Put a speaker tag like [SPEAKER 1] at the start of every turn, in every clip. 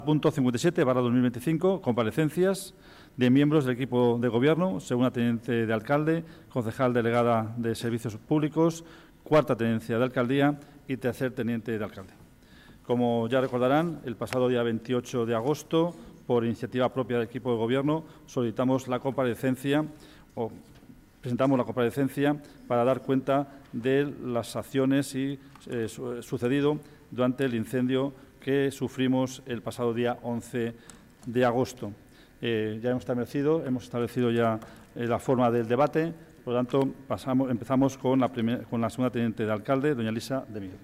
[SPEAKER 1] Punto 57/2025, comparecencias de miembros del equipo de Gobierno, segunda teniente de alcalde, concejal delegada de Servicios Públicos, cuarta tenencia de alcaldía y tercer teniente de alcalde. Como ya recordarán, el pasado día 28 de agosto, por iniciativa propia del equipo de Gobierno, solicitamos la comparecencia o presentamos la comparecencia para dar cuenta de las acciones y sucedido durante el incendio que sufrimos el pasado día 11 de agosto. Ya hemos establecido ya la forma del debate, por lo tanto empezamos con la segunda teniente de alcalde, doña Elisa de Miguel.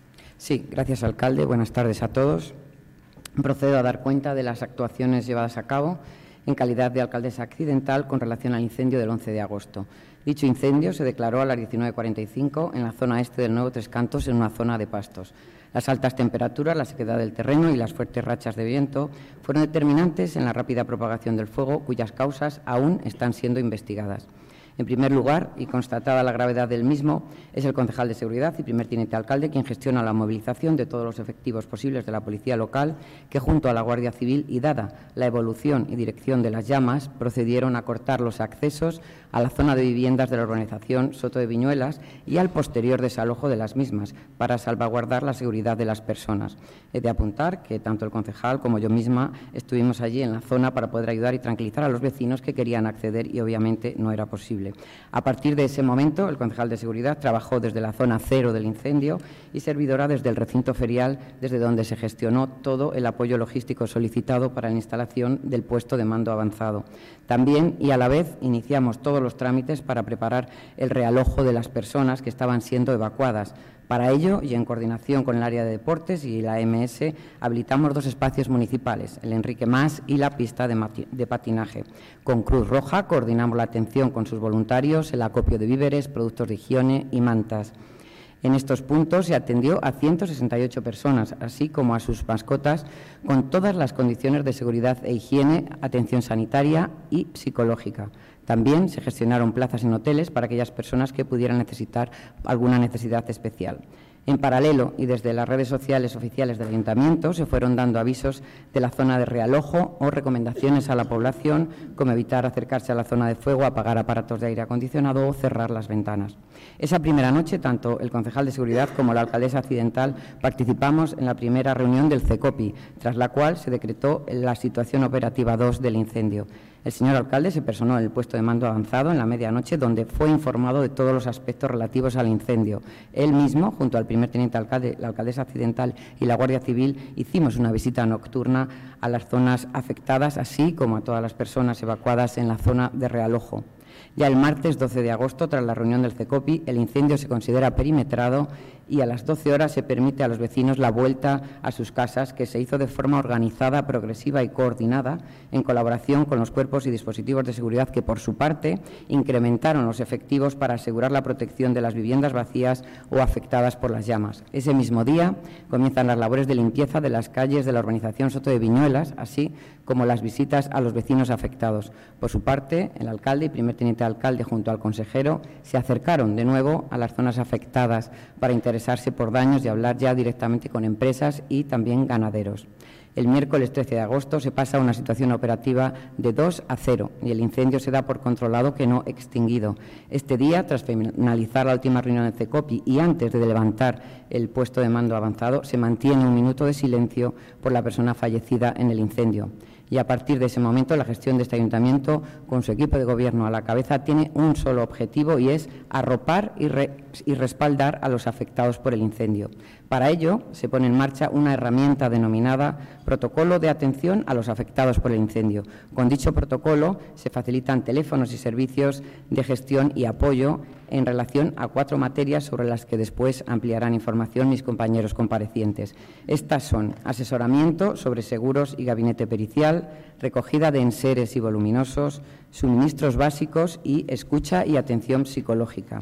[SPEAKER 2] Sí, gracias, alcalde. Buenas tardes a todos. Procedo a dar cuenta de las actuaciones llevadas a cabo en calidad de alcaldesa accidental con relación al incendio del 11 de agosto. Dicho incendio se declaró a las 19:45 en la zona este del Nuevo Tres Cantos, en una zona de pastos. Las altas temperaturas, la sequedad del terreno y las fuertes rachas de viento fueron determinantes en la rápida propagación del fuego, cuyas causas aún están siendo investigadas. En primer lugar, y constatada la gravedad del mismo, es el concejal de Seguridad y primer teniente alcalde quien gestiona la movilización de todos los efectivos posibles de la Policía Local, que junto a la Guardia Civil y dada la evolución y dirección de las llamas, procedieron a cortar los accesos a la zona de viviendas de la urbanización Soto de Viñuelas y al posterior desalojo de las mismas, para salvaguardar la seguridad de las personas. He de apuntar que tanto el concejal como yo misma estuvimos allí en la zona para poder ayudar y tranquilizar a los vecinos que querían acceder y obviamente no era posible. A partir de ese momento, el concejal de Seguridad trabajó desde la zona cero del incendio y servidora desde el recinto ferial, desde donde se gestionó todo el apoyo logístico solicitado para la instalación del puesto de mando avanzado. También y a la vez iniciamos todos los trámites para preparar el realojo de las personas que estaban siendo evacuadas. Para ello, y en coordinación con el área de deportes y la MS, habilitamos 2 espacios municipales, el Enrique Mas y la pista de patinaje. Con Cruz Roja coordinamos la atención con sus voluntarios, el acopio de víveres, productos de higiene y mantas. En estos puntos se atendió a 168 personas, así como a sus mascotas, con todas las condiciones de seguridad e higiene, atención sanitaria y psicológica. También se gestionaron plazas en hoteles para aquellas personas que pudieran necesitar alguna necesidad especial. En paralelo y desde las redes sociales oficiales del Ayuntamiento se fueron dando avisos de la zona de realojo o recomendaciones a la población, como evitar acercarse a la zona de fuego, apagar aparatos de aire acondicionado o cerrar las ventanas. Esa primera noche, tanto el concejal de Seguridad como la alcaldesa accidental participamos en la primera reunión del CECOPI, tras la cual se decretó la situación operativa 2 del incendio. El señor alcalde se personó en el puesto de mando avanzado en la medianoche, donde fue informado de todos los aspectos relativos al incendio. Él mismo, junto al primer teniente alcalde, la alcaldesa accidental y la Guardia Civil, hicimos una visita nocturna a las zonas afectadas, así como a todas las personas evacuadas en la zona de realojo. Ya el martes 12 de agosto, tras la reunión del CECOPI, el incendio se considera perimetrado y a las 12 horas se permite a los vecinos la vuelta a sus casas, que se hizo de forma organizada, progresiva y coordinada, en colaboración con los cuerpos y dispositivos de seguridad que, por su parte, incrementaron los efectivos para asegurar la protección de las viviendas vacías o afectadas por las llamas. Ese mismo día comienzan las labores de limpieza de las calles de la urbanización Soto de Viñuelas, así como las visitas a los vecinos afectados. Por su parte, el alcalde y primer teniente alcalde, junto al consejero, se acercaron de nuevo a las zonas afectadas para interesarse por daños y hablar ya directamente con empresas y también ganaderos. El miércoles 13 de agosto se pasa a una situación operativa de 2-0 y el incendio se da por controlado, que no extinguido. Este día, tras finalizar la última reunión del CECOPI y antes de levantar el puesto de mando avanzado, se mantiene un minuto de silencio por la persona fallecida en el incendio. Y a partir de ese momento la gestión de este ayuntamiento, con su equipo de gobierno a la cabeza, tiene un solo objetivo y es arropar y respaldar a los afectados por el incendio. Para ello se pone en marcha una herramienta denominada Protocolo de Atención a los Afectados por el Incendio. Con dicho protocolo se facilitan teléfonos y servicios de gestión y apoyo en relación a 4 materias sobre las que después ampliarán información mis compañeros comparecientes. Estas son asesoramiento sobre seguros y gabinete pericial, recogida de enseres y voluminosos, suministros básicos y escucha y atención psicológica.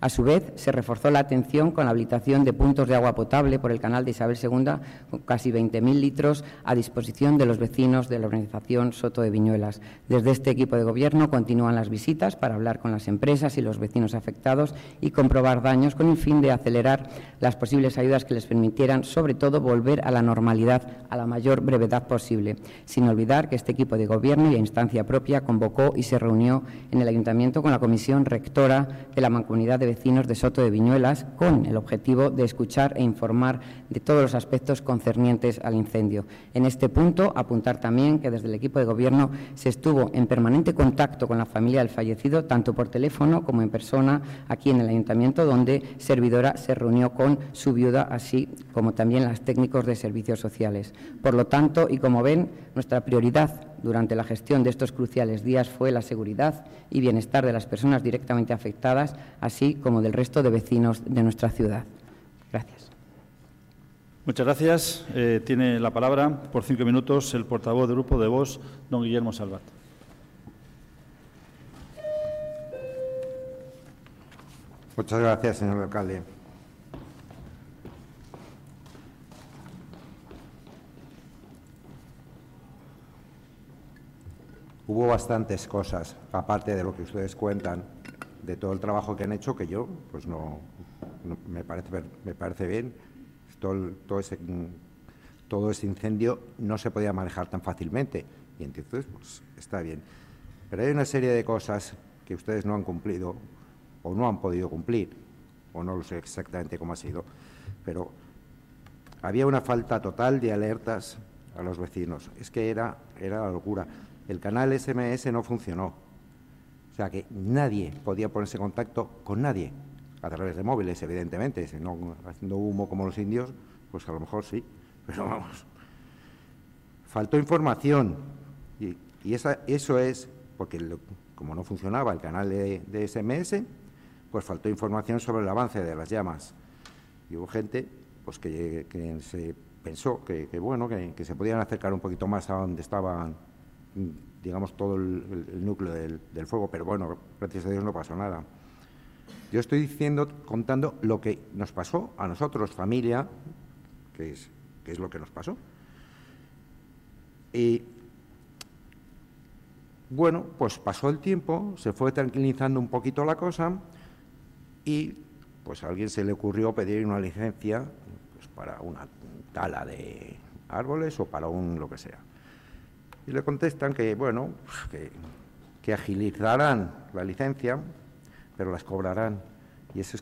[SPEAKER 2] A su vez, se reforzó la atención con la habilitación de puntos de agua potable por el canal de Isabel II, con casi 20.000 litros a disposición de los vecinos de la organización Soto de Viñuelas. Desde este equipo de Gobierno continúan las visitas para hablar con las empresas y los vecinos afectados y comprobar daños con el fin de acelerar las posibles ayudas que les permitieran, sobre todo, volver a la normalidad a la mayor brevedad posible. Sin olvidar que este equipo de Gobierno y a instancia propia convocó y se reunió en el Ayuntamiento con la Comisión Rectora de la Mancomunidad de Vecinos de Soto de Viñuelas con el objetivo de escuchar e informar de todos los aspectos concernientes al incendio. En este punto, apuntar también que desde el equipo de Gobierno se estuvo en permanente contacto con la familia del fallecido, tanto por teléfono como en persona, aquí en el Ayuntamiento, donde servidora se reunió con su viuda, así como también los técnicos de servicios sociales. Por lo tanto, y como ven, nuestra prioridad durante la gestión de estos cruciales días fue la seguridad y bienestar de las personas directamente afectadas, así como del resto de vecinos de nuestra ciudad. Gracias.
[SPEAKER 1] Muchas gracias. Tiene la palabra por 5 minutos el portavoz del Grupo de Vox, don Guillermo Salvat.
[SPEAKER 3] Muchas gracias, señor alcalde. Hubo bastantes cosas, aparte de lo que ustedes cuentan, de todo el trabajo que han hecho, que yo, pues no me parece bien. Todo ese incendio no se podía manejar tan fácilmente, y entonces, pues está bien. Pero hay una serie de cosas que ustedes no han cumplido, o no han podido cumplir, o no lo sé exactamente cómo ha sido, pero había una falta total de alertas a los vecinos. Es que era la locura. El canal SMS no funcionó, o sea que nadie podía ponerse en contacto con nadie, a través de móviles, evidentemente, si no haciendo humo como los indios, pues a lo mejor sí, pero vamos. Faltó información, y eso es porque como no funcionaba el canal de SMS, pues faltó información sobre el avance de las llamas. Y hubo gente pues que se pensó que se podían acercar un poquito más a donde estaban, digamos, todo el núcleo del fuego, pero bueno, gracias a Dios no pasó nada. Yo estoy contando lo que nos pasó a nosotros, familia, que es lo que nos pasó. Y bueno, pues pasó el tiempo, se fue tranquilizando un poquito la cosa y pues a alguien se le ocurrió pedir una licencia pues, para una tala de árboles o para lo que sea. Y le contestan que, bueno, que agilizarán la licencia, pero las cobrarán. Y eso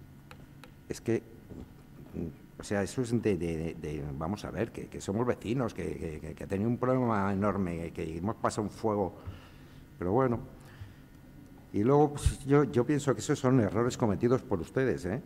[SPEAKER 3] o sea, eso es vamos a ver, que somos vecinos, que ha tenido un problema enorme, que hemos pasado un fuego, pero bueno. Y luego, pues, yo pienso que esos son errores cometidos por ustedes, ¿eh?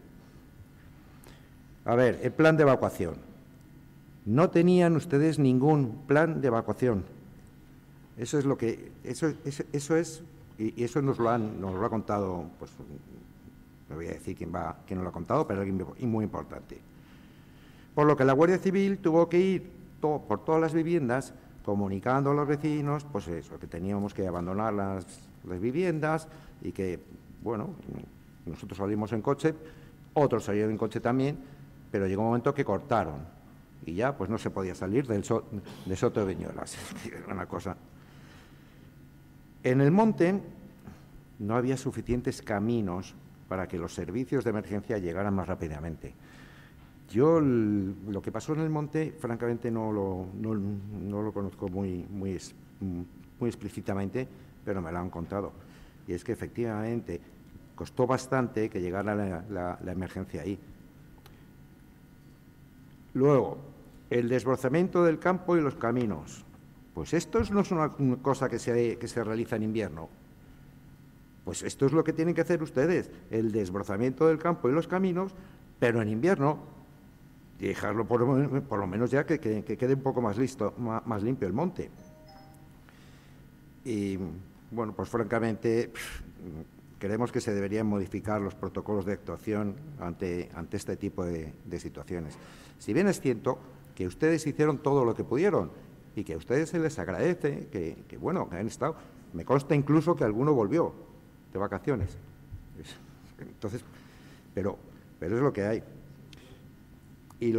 [SPEAKER 3] A ver, el plan de evacuación. No tenían ustedes ningún plan de evacuación. Eso es lo que, eso es, y eso nos lo ha contado, pues, no voy a decir quién nos lo ha contado, pero alguien muy importante. Por lo que la Guardia Civil tuvo que ir por todas las viviendas comunicando a los vecinos, pues eso, que teníamos que abandonar las viviendas y que, bueno, nosotros salimos en coche, otros salieron en coche también, pero llegó un momento que cortaron y ya pues no se podía salir de Soto de Viñuelas. Una cosa. En el monte no había suficientes caminos para que los servicios de emergencia llegaran más rápidamente. Yo lo que pasó en el monte, francamente, no lo conozco muy explícitamente, pero me lo han contado. Y es que efectivamente costó bastante que llegara la emergencia ahí. Luego, el desbrozamiento del campo y los caminos. Pues esto no es una cosa que se realiza en invierno. Pues esto es lo que tienen que hacer ustedes, el desbrozamiento del campo y los caminos, pero en invierno, y dejarlo por lo menos ya que quede un poco más limpio el monte. Y, bueno, pues francamente, creemos que se deberían modificar los protocolos de actuación ante este tipo de situaciones. Si bien es cierto que ustedes hicieron todo lo que pudieron y que a ustedes se les agradece que han estado, me consta incluso que alguno volvió de vacaciones. Entonces, pero es lo que hay. Y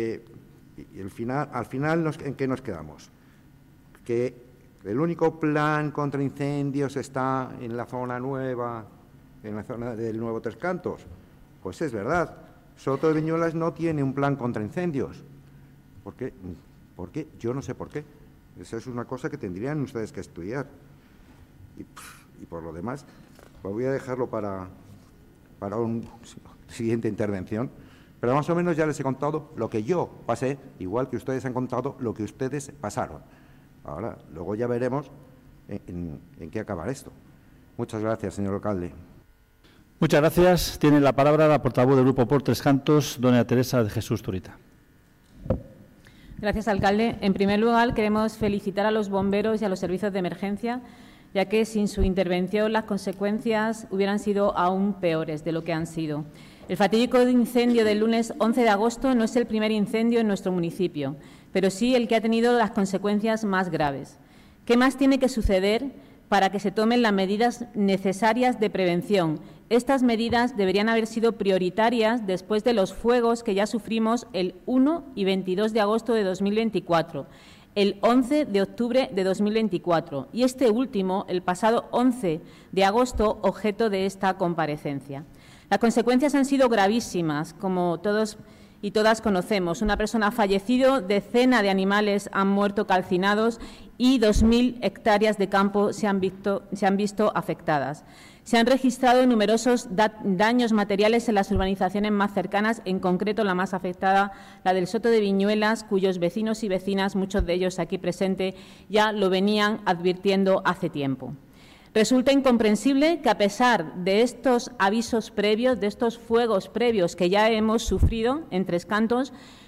[SPEAKER 3] al final, ¿en qué nos quedamos? Que el único plan contra incendios está en la zona nueva, en la zona del Nuevo Tres Cantos. Pues es verdad, Soto de Viñuelas no tiene un plan contra incendios. ¿Por qué? ¿Por qué? Yo no sé por qué. Esa es una cosa que tendrían ustedes que estudiar. Y por lo demás, pues voy a dejarlo para una siguiente intervención. Pero más o menos ya les he contado lo que yo pasé, igual que ustedes han contado lo que ustedes pasaron. Ahora, luego ya veremos en qué acabar esto. Muchas gracias, señor alcalde.
[SPEAKER 1] Muchas gracias. Tiene la palabra la portavoz del Grupo por Tres Cantos, doña Teresa de Jesús Zurita.
[SPEAKER 4] Gracias, alcalde. En primer lugar, queremos felicitar a los bomberos y a los servicios de emergencia, ya que sin su intervención las consecuencias hubieran sido aún peores de lo que han sido. El fatídico incendio del lunes 11 de agosto no es el primer incendio en nuestro municipio, pero sí el que ha tenido las consecuencias más graves. ¿Qué más tiene que suceder para que se tomen las medidas necesarias de prevención? Estas medidas deberían haber sido prioritarias después de los fuegos que ya sufrimos el 1 y 22 de agosto de 2024, el 11 de octubre de 2024 y este último, el pasado 11 de agosto, objeto de esta comparecencia. Las consecuencias han sido gravísimas, como todos y todas conocemos. Una persona ha fallecido, decenas de animales han muerto calcinados y 2.000 hectáreas de campo se han visto afectadas. Se han registrado numerosos daños materiales en las urbanizaciones más cercanas, en concreto la más afectada, la del Soto de Viñuelas, cuyos vecinos y vecinas, muchos de ellos aquí presentes, ya lo venían advirtiendo hace tiempo. Resulta incomprensible que, a pesar de estos avisos previos, de estos fuegos previos que ya hemos sufrido en Tres Cantos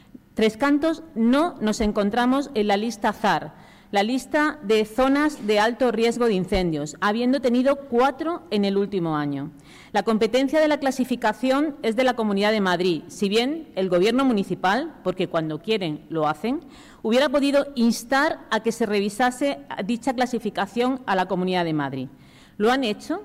[SPEAKER 4] no nos encontramos en la lista ZAR, la lista de zonas de alto riesgo de incendios, habiendo tenido 4 en el último año. La competencia de la clasificación es de la Comunidad de Madrid, si bien el Gobierno municipal, porque cuando quieren lo hacen, hubiera podido instar a que se revisase dicha clasificación a la Comunidad de Madrid. ¿Lo han hecho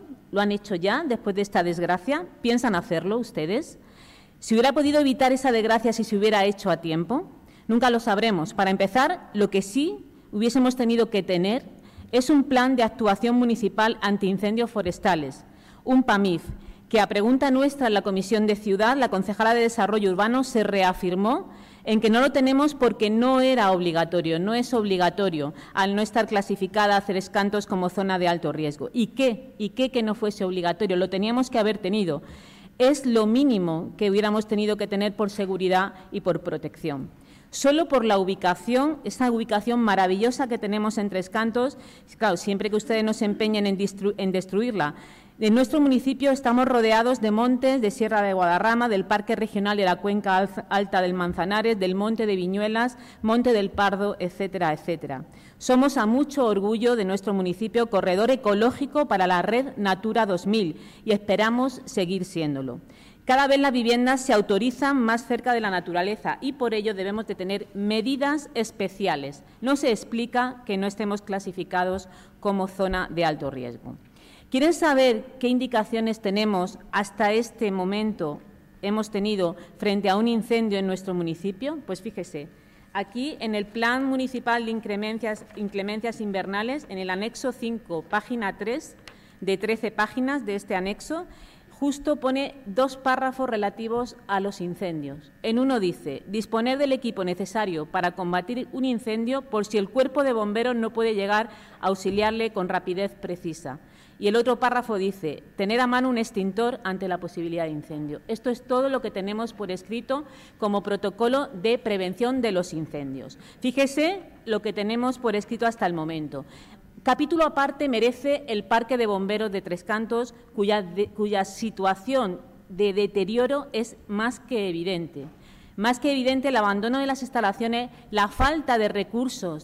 [SPEAKER 4] ya después de esta desgracia? ¿Piensan hacerlo ustedes? ¿Se hubiera podido evitar esa desgracia si se hubiera hecho a tiempo? Nunca lo sabremos. Para empezar, lo que sí hubiésemos tenido que tener es un plan de actuación municipal antiincendios forestales, un PAMIF, que a pregunta nuestra en la Comisión de Ciudad, la concejala de Desarrollo Urbano se reafirmó en que no lo tenemos porque no era obligatorio, no es obligatorio, al no estar clasificada Tres Cantos como zona de alto riesgo. ¿Y qué? Que no fuese obligatorio, lo teníamos que haber tenido. Es lo mínimo que hubiéramos tenido que tener por seguridad y por protección. Solo por la ubicación, esa ubicación maravillosa que tenemos en Tres Cantos, claro, siempre que ustedes no se empeñen en destruirla. En nuestro municipio estamos rodeados de montes, de Sierra de Guadarrama, del Parque Regional de la Cuenca Alta del Manzanares, del Monte de Viñuelas, Monte del Pardo, etcétera, etcétera. Somos a mucho orgullo de nuestro municipio corredor ecológico para la red Natura 2000 y esperamos seguir siéndolo. Cada vez las viviendas se autorizan más cerca de la naturaleza y por ello debemos de tener medidas especiales. No se explica que no estemos clasificados como zona de alto riesgo. ¿Quieren saber qué indicaciones tenemos hasta este momento hemos tenido frente a un incendio en nuestro municipio? Pues fíjese, aquí en el Plan Municipal de Inclemencias Invernales, en el anexo 5, página 3, de 13 páginas de este anexo, justo pone 2 párrafos relativos a los incendios. En uno dice, disponer del equipo necesario para combatir un incendio por si el cuerpo de bomberos no puede llegar a auxiliarle con rapidez precisa. Y el otro párrafo dice, tener a mano un extintor ante la posibilidad de incendio. Esto es todo lo que tenemos por escrito como protocolo de prevención de los incendios. Fíjese lo que tenemos por escrito hasta el momento. Capítulo aparte merece el Parque de Bomberos de Tres Cantos, cuya situación de deterioro es más que evidente. Más que evidente el abandono de las instalaciones, la falta de recursos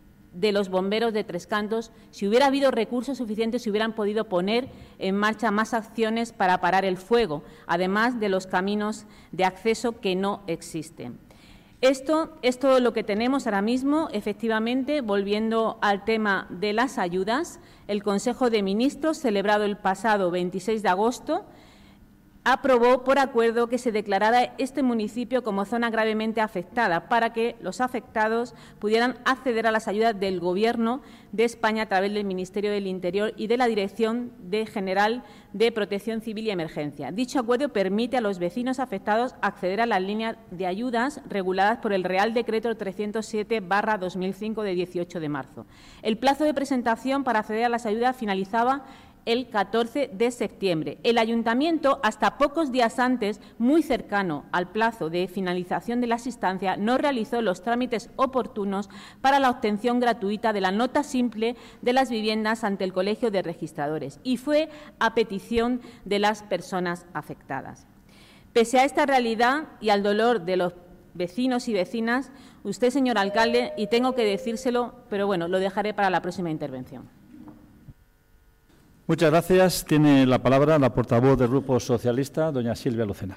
[SPEAKER 4] de los bomberos de Tres Cantos. Si hubiera habido recursos suficientes, se hubieran podido poner en marcha más acciones para parar el fuego, además de los caminos de acceso que no existen. Esto es todo lo que tenemos ahora mismo. Efectivamente, volviendo al tema de las ayudas, el Consejo de Ministros, celebrado el pasado 26 de agosto, aprobó por acuerdo que se declarara este municipio como zona gravemente afectada para que los afectados pudieran acceder a las ayudas del Gobierno de España a través del Ministerio del Interior y de la Dirección General de Protección Civil y Emergencia. Dicho acuerdo permite a los vecinos afectados acceder a las líneas de ayudas reguladas por el Real Decreto 307/2005 de 18 de marzo. El plazo de presentación para acceder a las ayudas finalizaba el 14 de septiembre. El Ayuntamiento, hasta pocos días antes, muy cercano al plazo de finalización de las instancias, no realizó los trámites oportunos para la obtención gratuita de la nota simple de las viviendas ante el Colegio de Registradores, y fue a petición de las personas afectadas. Pese a esta realidad y al dolor de los vecinos y vecinas, usted, señor alcalde, y tengo que decírselo, pero bueno, lo dejaré para la próxima intervención.
[SPEAKER 1] Muchas gracias. Tiene la palabra la portavoz del Grupo Socialista, doña Silvia Lucena.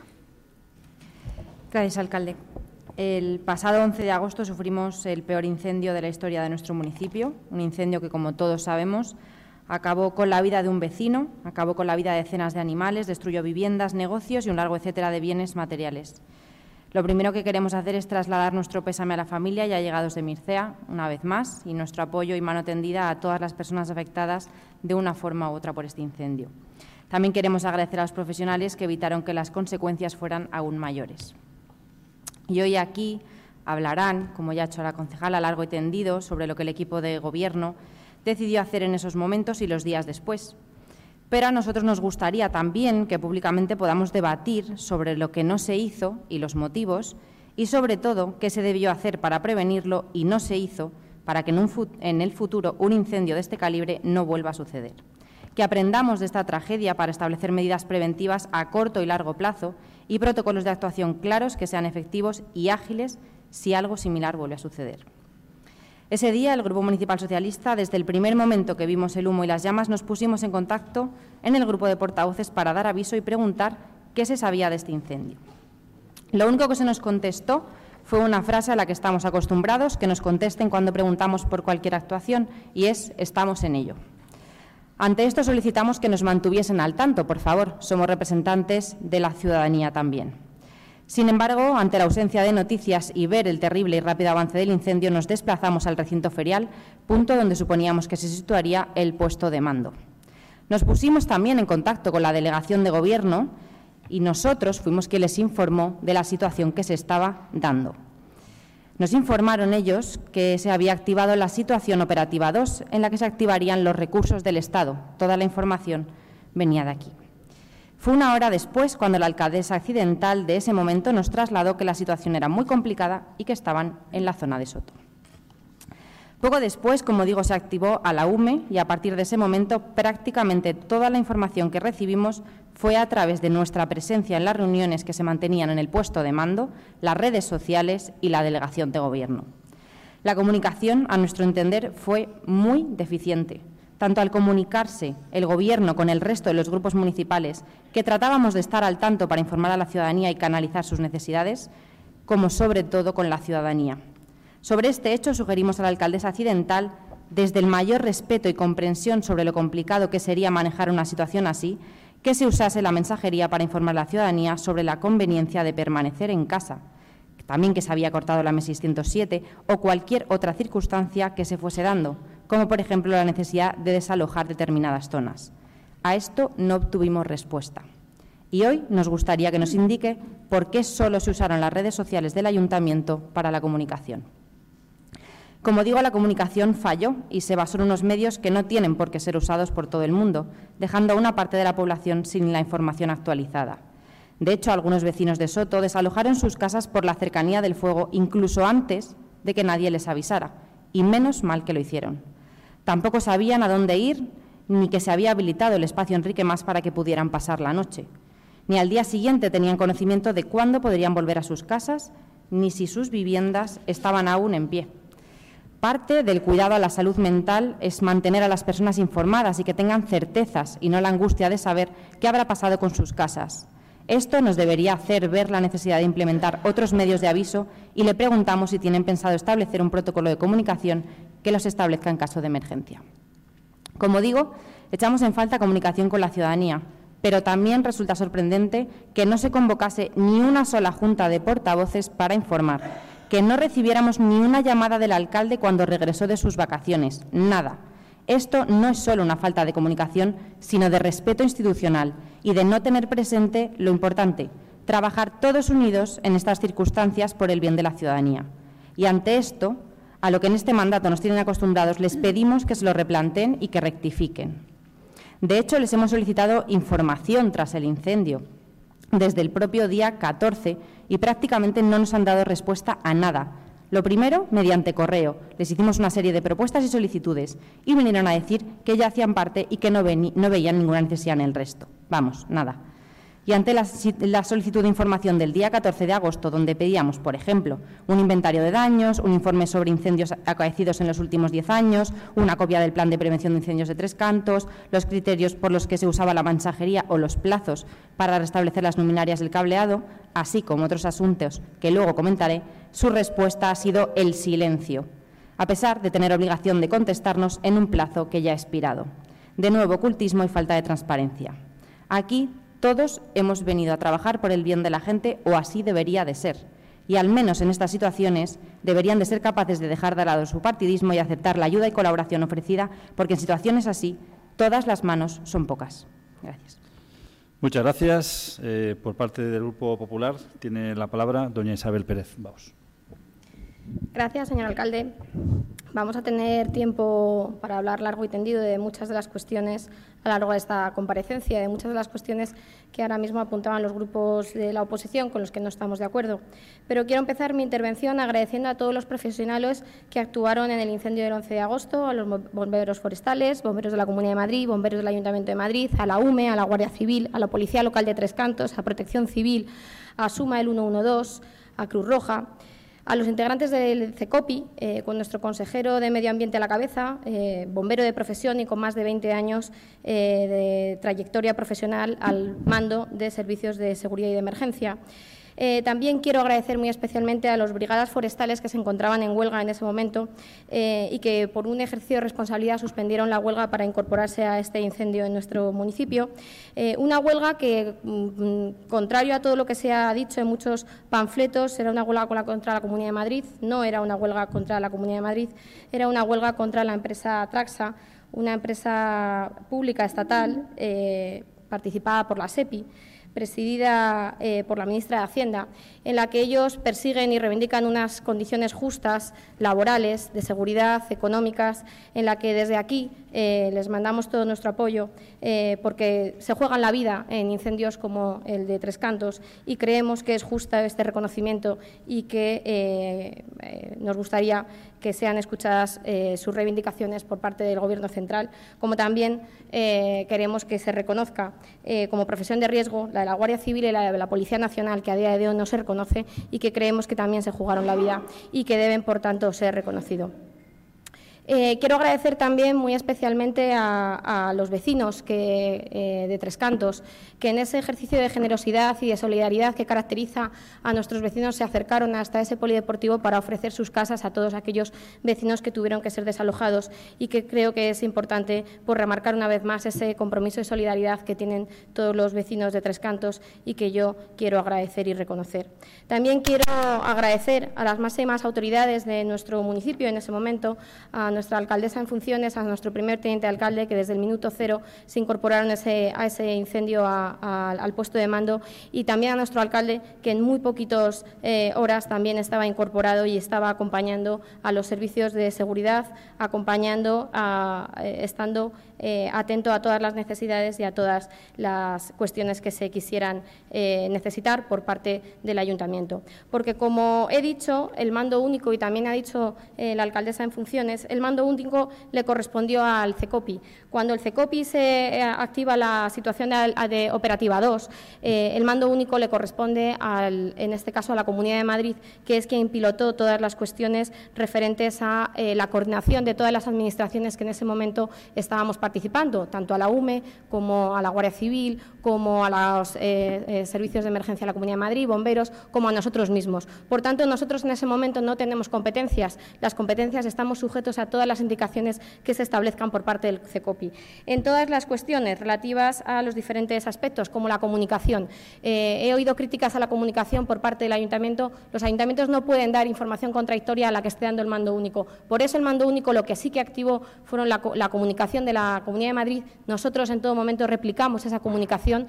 [SPEAKER 5] Gracias, alcalde. El pasado 11 de agosto sufrimos el peor incendio de la historia de nuestro municipio, un incendio que, como todos sabemos, acabó con la vida de un vecino, acabó con la vida de decenas de animales, destruyó viviendas, negocios y un largo etcétera de bienes materiales. Lo primero que queremos hacer es trasladar nuestro pésame a la familia y allegados de Mircea, una vez más, y nuestro apoyo y mano tendida a todas las personas afectadas de una forma u otra por este incendio. También queremos agradecer a los profesionales que evitaron que las consecuencias fueran aún mayores. Y hoy aquí hablarán, como ya ha hecho la concejala, largo y tendido sobre lo que el equipo de Gobierno decidió hacer en esos momentos y los días después. Pero a nosotros nos gustaría también que públicamente podamos debatir sobre lo que no se hizo y los motivos, y sobre todo qué se debió hacer para prevenirlo y no se hizo para que en el futuro un incendio de este calibre no vuelva a suceder. Que aprendamos de esta tragedia para establecer medidas preventivas a corto y largo plazo y protocolos de actuación claros que sean efectivos y ágiles si algo similar vuelve a suceder. Ese día, el Grupo Municipal Socialista, desde el primer momento que vimos el humo y las llamas, nos pusimos en contacto en el grupo de portavoces para dar aviso y preguntar qué se sabía de este incendio. Lo único que se nos contestó fue una frase a la que estamos acostumbrados, que nos contesten cuando preguntamos por cualquier actuación, y es «estamos en ello». Ante esto solicitamos que nos mantuviesen al tanto, por favor, somos representantes de la ciudadanía también. Sin embargo, ante la ausencia de noticias y ver el terrible y rápido avance del incendio, nos desplazamos al recinto ferial, punto donde suponíamos que se situaría el puesto de mando. Nos pusimos también en contacto con la delegación de Gobierno y nosotros fuimos quien les informó de la situación que se estaba dando. Nos informaron ellos que se había activado la situación operativa 2, en la que se activarían los recursos del Estado. Toda la información venía de aquí. Fue una hora después cuando la alcaldesa accidental de ese momento nos trasladó que la situación era muy complicada y que estaban en la zona de Soto. Poco después, como digo, se activó a la UME y a partir de ese momento prácticamente toda la información que recibimos fue a través de nuestra presencia en las reuniones que se mantenían en el puesto de mando, las redes sociales y la delegación de Gobierno. La comunicación, a nuestro entender, fue muy deficiente. Tanto al comunicarse el Gobierno con el resto de los grupos municipales, que tratábamos de estar al tanto para informar a la ciudadanía y canalizar sus necesidades, como sobre todo con la ciudadanía. Sobre este hecho sugerimos a la alcaldesa accidental, desde el mayor respeto y comprensión sobre lo complicado que sería manejar una situación así, que se usase la mensajería para informar a la ciudadanía sobre la conveniencia de permanecer en casa, también que se había cortado la M607 o cualquier otra circunstancia que se fuese dando, como por ejemplo la necesidad de desalojar determinadas zonas. A esto no obtuvimos respuesta. Y hoy nos gustaría que nos indique por qué solo se usaron las redes sociales del Ayuntamiento para la comunicación. Como digo, la comunicación falló y se basó en unos medios que no tienen por qué ser usados por todo el mundo, dejando a una parte de la población sin la información actualizada. De hecho, algunos vecinos de Soto desalojaron sus casas por la cercanía del fuego, incluso antes de que nadie les avisara, y menos mal que lo hicieron. Tampoco sabían a dónde ir, ni que se había habilitado el espacio Enrique Mas para que pudieran pasar la noche. Ni al día siguiente tenían conocimiento de cuándo podrían volver a sus casas, ni si sus viviendas estaban aún en pie. Parte del cuidado a la salud mental es mantener a las personas informadas y que tengan certezas y no la angustia de saber qué habrá pasado con sus casas. Esto nos debería hacer ver la necesidad de implementar otros medios de aviso y le preguntamos si tienen pensado establecer un protocolo de comunicación que los establezca en caso de emergencia. Como digo, echamos en falta comunicación con la ciudadanía, pero también resulta sorprendente que no se convocase ni una sola junta de portavoces para informar, que no recibiéramos ni una llamada del alcalde cuando regresó de sus vacaciones, nada. Esto no es solo una falta de comunicación, sino de respeto institucional y de no tener presente lo importante, trabajar todos unidos en estas circunstancias por el bien de la ciudadanía. Y ante esto, a lo que en este mandato nos tienen acostumbrados, les pedimos que se lo replanteen y que rectifiquen. De hecho, les hemos solicitado información tras el incendio desde el propio día 14 y prácticamente no nos han dado respuesta a nada. Lo primero, mediante correo. Les hicimos una serie de propuestas y solicitudes y vinieron a decir que ya hacían parte y que no veían ninguna necesidad en el resto. Vamos, nada. Y ante la solicitud de información del día 14 de agosto, donde pedíamos, por ejemplo, un inventario de daños, un informe sobre incendios acaecidos en los últimos 10 años, una copia del plan de prevención de incendios de Tres Cantos, los criterios por los que se usaba la mensajería o los plazos para restablecer las luminarias del cableado, así como otros asuntos que luego comentaré, su respuesta ha sido el silencio, a pesar de tener obligación de contestarnos en un plazo que ya ha expirado. De nuevo, ocultismo y falta de transparencia. Aquí todos hemos venido a trabajar por el bien de la gente, o así debería de ser. Y al menos en estas situaciones deberían de ser capaces de dejar de lado su partidismo y aceptar la ayuda y colaboración ofrecida, porque en situaciones así todas las manos son pocas. Gracias.
[SPEAKER 1] Muchas gracias. Por parte del Grupo Popular tiene la palabra doña Isabel Pérez. Vamos.
[SPEAKER 6] Gracias, señor alcalde. Vamos a tener tiempo para hablar largo y tendido de muchas de las cuestiones a lo largo de esta comparecencia, de muchas de las cuestiones que ahora mismo apuntaban los grupos de la oposición con los que no estamos de acuerdo. Pero quiero empezar mi intervención agradeciendo a todos los profesionales que actuaron en el incendio del 11 de agosto, a los bomberos forestales, bomberos de la Comunidad de Madrid, bomberos del Ayuntamiento de Madrid, a la UME, a la Guardia Civil, a la Policía Local de Tres Cantos, a Protección Civil, a Suma el 112, a Cruz Roja, a los integrantes del CECOPI, con nuestro consejero de Medio Ambiente a la cabeza, bombero de profesión y con más de 20 años de trayectoria profesional al mando de servicios de seguridad y de emergencia. También quiero agradecer muy especialmente a los brigadas forestales que se encontraban en huelga en ese momento y que por un ejercicio de responsabilidad suspendieron la huelga para incorporarse a este incendio en nuestro municipio. Una huelga que, contrario a todo lo que se ha dicho en muchos panfletos, era una huelga contra la Comunidad de Madrid, no era una huelga contra la Comunidad de Madrid, era una huelga contra la empresa Traxa, una empresa pública estatal participada por la SEPI, presidida por la ministra de Hacienda, en la que ellos persiguen y reivindican unas condiciones justas, laborales, de seguridad, económicas, en la que desde aquí les mandamos todo nuestro apoyo, porque se juegan la vida en incendios como el de Tres Cantos y creemos que es justo este reconocimiento y que nos gustaría que sean escuchadas sus reivindicaciones por parte del Gobierno central, como también queremos que se reconozca como profesión de riesgo la de la Guardia Civil y la de la Policía Nacional, que a día de hoy no se reconoce y que creemos que también se jugaron la vida y que deben, por tanto, ser reconocidos. Quiero agradecer también muy especialmente a los vecinos de Tres Cantos, que en ese ejercicio de generosidad y de solidaridad que caracteriza a nuestros vecinos se acercaron hasta ese polideportivo para ofrecer sus casas a todos aquellos vecinos que tuvieron que ser desalojados y que creo que es importante remarcar una vez más ese compromiso de solidaridad que tienen todos los vecinos de Tres Cantos y que yo quiero agradecer y reconocer. También quiero agradecer a las máximas autoridades de nuestro municipio en ese momento, a nuestra alcaldesa en funciones, a nuestro primer teniente alcalde, que desde el minuto cero se incorporaron a ese incendio al puesto de mando, y también a nuestro alcalde, que en muy poquitas horas también estaba incorporado y estaba acompañando a los servicios de seguridad, estando atento a todas las necesidades y a todas las cuestiones que se quisieran necesitar por parte del ayuntamiento. Porque, como he dicho, el mando único, y también ha dicho la alcaldesa en funciones, el mando único le correspondió al CECOPI. Cuando el CECOPI se activa la situación de operativa 2, el mando único le corresponde, en este caso, a la Comunidad de Madrid, que es quien pilotó todas las cuestiones referentes a la coordinación de todas las administraciones que en ese momento estábamos participando, tanto a la UME como a la Guardia Civil, como a los servicios de emergencia de la Comunidad de Madrid, bomberos, como a nosotros mismos. Por tanto, nosotros en ese momento no tenemos competencias. Las competencias estamos sujetos a todas las indicaciones que se establezcan por parte del CECOPI. En todas las cuestiones relativas a los diferentes aspectos, como la comunicación, he oído críticas a la comunicación por parte del Ayuntamiento. Los ayuntamientos no pueden dar información contradictoria a la que esté dando el mando único. Por eso el mando único lo que sí que activó fueron la comunicación de la Comunidad de Madrid. Nosotros en todo momento replicamos esa comunicación.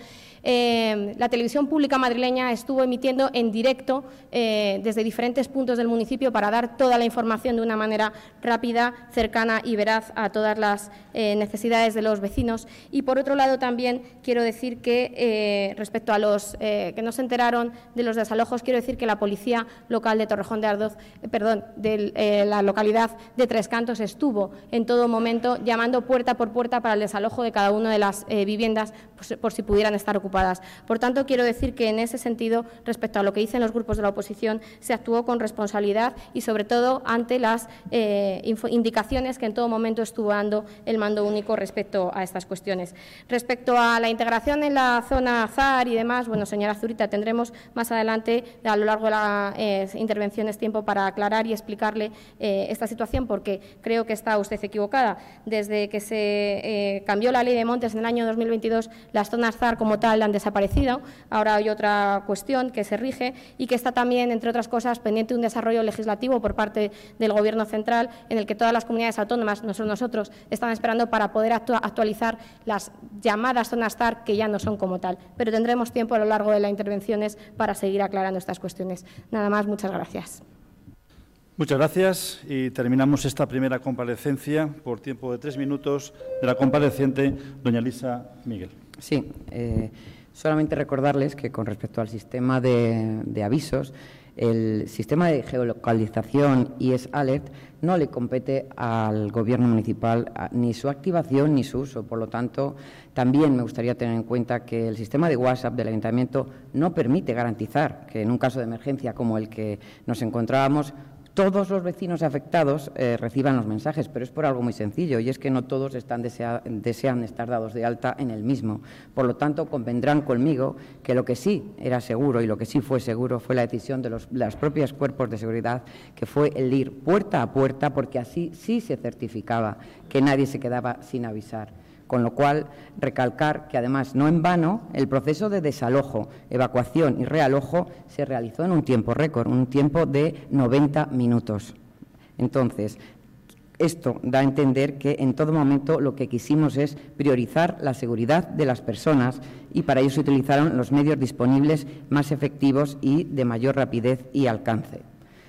[SPEAKER 6] La televisión pública madrileña estuvo emitiendo en directo desde diferentes puntos del municipio para dar toda la información de una manera rápida, cercana y veraz a todas las necesidades de los vecinos. Y por otro lado también quiero decir que respecto a los que no se enteraron de los desalojos, quiero decir que la Policía Local de Torrejón de Ardoz, de la localidad de Tres Cantos, estuvo en todo momento llamando puerta por puerta para el desalojo de cada una de las viviendas por si pudieran estar ocupadas. Por tanto, quiero decir que en ese sentido, respecto a lo que dicen los grupos de la oposición, se actuó con responsabilidad y, sobre todo, ante las indicaciones que en todo momento estuvo dando el mando único respecto a estas cuestiones. Respecto a la integración en la zona ZAR y demás, bueno, señora Zurita, tendremos más adelante, a lo largo de las intervenciones, tiempo para aclarar y explicarle esta situación, porque creo que está usted equivocada. Desde que se cambió la Ley de Montes en el año 2022, las zonas ZAR como tal han desaparecido. Ahora hay otra cuestión que se rige y que está también, entre otras cosas, pendiente de un desarrollo legislativo por parte del Gobierno central, en el que todas las comunidades autónomas, nosotros, están esperando para poder actualizar las llamadas zonas ZAR, que ya no son como tal. Pero tendremos tiempo a lo largo de las intervenciones para seguir aclarando estas cuestiones. Nada más, muchas gracias.
[SPEAKER 1] Muchas gracias y terminamos esta primera comparecencia por tiempo de 3 minutos de la compareciente doña Elisa Miguel.
[SPEAKER 2] Sí, solamente recordarles que con respecto al sistema de avisos, el sistema de geolocalización IS Alert no le compete al Gobierno municipal ni su activación ni su uso. Por lo tanto, también me gustaría tener en cuenta que el sistema de WhatsApp del Ayuntamiento no permite garantizar que en un caso de emergencia como el que nos encontrábamos, todos los vecinos afectados reciban los mensajes, pero es por algo muy sencillo, y es que no todos desean estar dados de alta en el mismo. Por lo tanto, convendrán conmigo que lo que sí era seguro y lo que sí fue seguro fue la decisión de los propios cuerpos de seguridad, que fue el ir puerta a puerta, porque así sí se certificaba que nadie se quedaba sin avisar. Con lo cual, recalcar que, además, no en vano, el proceso de desalojo, evacuación y realojo se realizó en un tiempo récord, un tiempo de 90 minutos. Entonces, esto da a entender que en todo momento lo que quisimos es priorizar la seguridad de las personas y para ello se utilizaron los medios disponibles más efectivos y de mayor rapidez y alcance.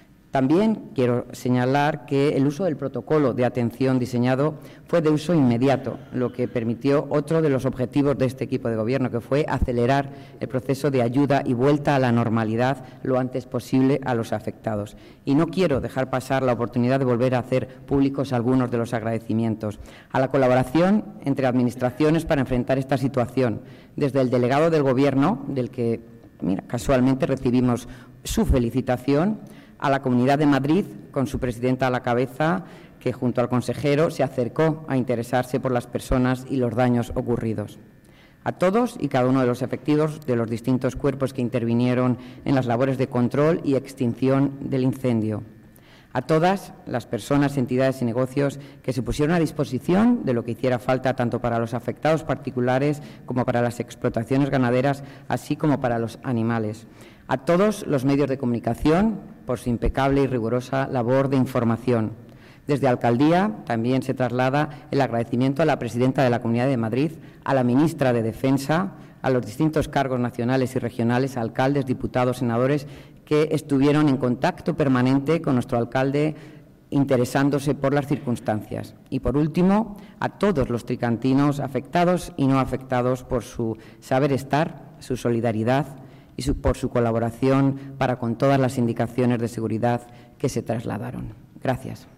[SPEAKER 2] También quiero señalar que el uso del protocolo de atención diseñado fue de uso inmediato, lo que permitió otro de los objetivos de este equipo de Gobierno, que fue acelerar el proceso de ayuda y vuelta a la normalidad lo antes posible a los afectados. Y no quiero dejar pasar la oportunidad de volver a hacer públicos algunos de los agradecimientos a la colaboración entre administraciones para enfrentar esta situación, desde el delegado del Gobierno, del que casualmente recibimos su felicitación, a la Comunidad de Madrid, con su presidenta a la cabeza, que junto al consejero se acercó a interesarse por las personas y los daños ocurridos. A todos y cada uno de los efectivos de los distintos cuerpos que intervinieron en las labores de control y extinción del incendio. A todas las personas, entidades y negocios que se pusieron a disposición de lo que hiciera falta, tanto para los afectados particulares como para las explotaciones ganaderas, así como para los animales. A todos los medios de comunicación por su impecable y rigurosa labor de información. Desde Alcaldía también se traslada el agradecimiento a la presidenta de la Comunidad de Madrid, a la ministra de Defensa, a los distintos cargos nacionales y regionales, alcaldes, diputados, senadores, que estuvieron en contacto permanente con nuestro alcalde, interesándose por las circunstancias. Y, por último, a todos los tricantinos afectados y no afectados por su saber estar, su solidaridad y por su colaboración para con todas las indicaciones de seguridad que se trasladaron. Gracias.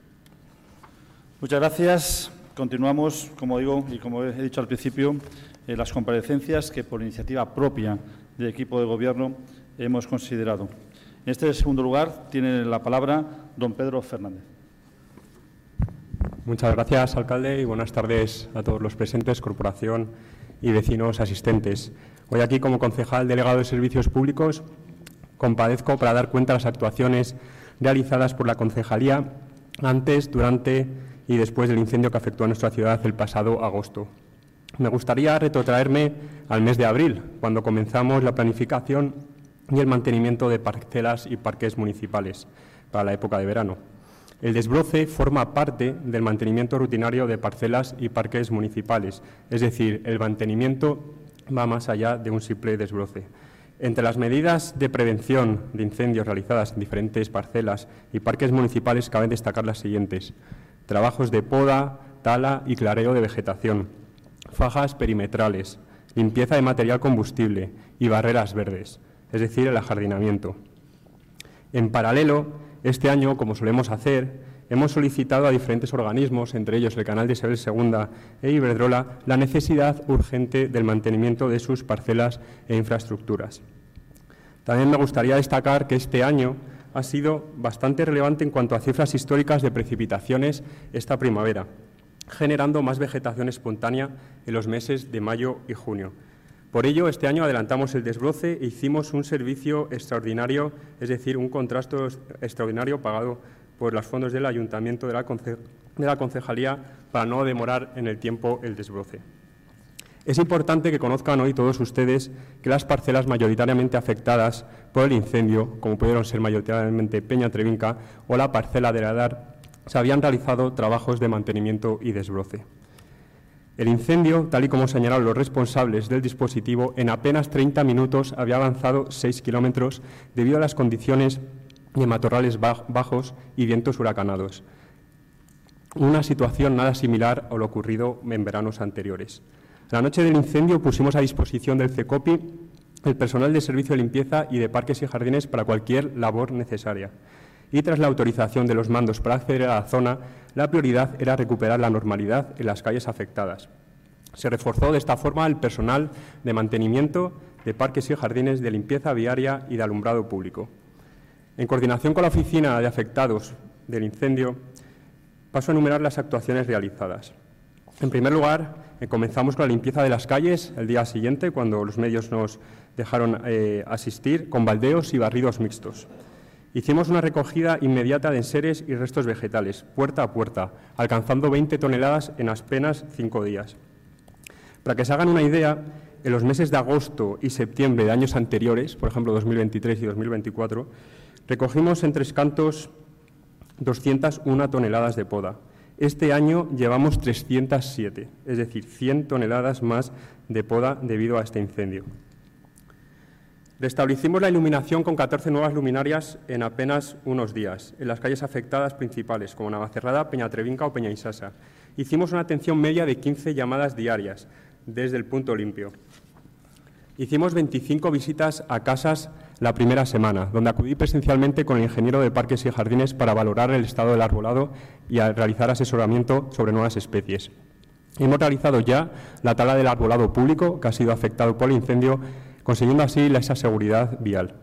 [SPEAKER 1] Muchas gracias. Continuamos, como digo y como he dicho al principio, las comparecencias que por iniciativa propia del equipo de Gobierno hemos considerado. En este segundo lugar tiene la palabra don Pedro Fernández.
[SPEAKER 7] Muchas gracias, alcalde, y buenas tardes a todos los presentes, corporación y vecinos asistentes. Hoy aquí, como concejal delegado de Servicios Públicos, comparezco para dar cuenta de las actuaciones realizadas por la concejalía antes, durante y después del incendio que afectó a nuestra ciudad el pasado agosto. Me gustaría retrotraerme al mes de abril, cuando comenzamos la planificación y el mantenimiento de parcelas y parques municipales para la época de verano. El desbroce forma parte del mantenimiento rutinario de parcelas y parques municipales, es decir, el mantenimiento va más allá de un simple desbroce. Entre las medidas de prevención de incendios realizadas en diferentes parcelas y parques municipales cabe destacar las siguientes: trabajos de poda, tala y clareo de vegetación, fajas perimetrales, limpieza de material combustible y barreras verdes, es decir, el ajardinamiento. En paralelo, este año, como solemos hacer, hemos solicitado a diferentes organismos, entre ellos el Canal de Isabel II e Iberdrola, la necesidad urgente del mantenimiento de sus parcelas e infraestructuras. También me gustaría destacar que este año ha sido bastante relevante en cuanto a cifras históricas de precipitaciones esta primavera, generando más vegetación espontánea en los meses de mayo y junio. Por ello, este año adelantamos el desbroce e hicimos un servicio extraordinario, es decir, un contrato extraordinario pagado por los fondos del Ayuntamiento de la Concejalía para no demorar en el tiempo el desbroce. Es importante que conozcan hoy todos ustedes que las parcelas mayoritariamente afectadas por el incendio, como pudieron ser mayoritariamente Peña Trevinca o la parcela de la Edar, se habían realizado trabajos de mantenimiento y desbroce. El incendio, tal y como señalaron los responsables del dispositivo, en apenas 30 minutos había avanzado 6 kilómetros debido a las condiciones de matorrales bajos y vientos huracanados. Una situación nada similar a lo ocurrido en veranos anteriores. La noche del incendio pusimos a disposición del CECOPI el personal de servicio de limpieza y de parques y jardines para cualquier labor necesaria. Y tras la autorización de los mandos para acceder a la zona, la prioridad era recuperar la normalidad en las calles afectadas. Se reforzó de esta forma el personal de mantenimiento de parques y jardines, de limpieza viaria y de alumbrado público. En coordinación con la Oficina de Afectados del Incendio, paso a enumerar las actuaciones realizadas. En primer lugar, comenzamos con la limpieza de las calles el día siguiente, cuando los medios nos dejaron asistir, con baldeos y barridos mixtos. Hicimos una recogida inmediata de enseres y restos vegetales, puerta a puerta, alcanzando 20 toneladas en apenas 5 días. Para que se hagan una idea, en los meses de agosto y septiembre de años anteriores, por ejemplo 2023 y 2024, recogimos en Tres Cantos 201 toneladas de poda. Este año llevamos 307, es decir, 100 toneladas más de poda debido a este incendio. Restablecimos la iluminación con 14 nuevas luminarias en apenas unos días, en las calles afectadas principales, como Navacerrada, Peña Trevinca o Peña Isasa. Hicimos una atención media de 15 llamadas diarias desde el punto limpio. Hicimos 25 visitas a casas la primera semana, donde acudí presencialmente con el ingeniero de Parques y Jardines para valorar el estado del arbolado y a realizar asesoramiento sobre nuevas especies. Hemos realizado ya la tala del arbolado público, que ha sido afectado por el incendio, consiguiendo así esa seguridad vial.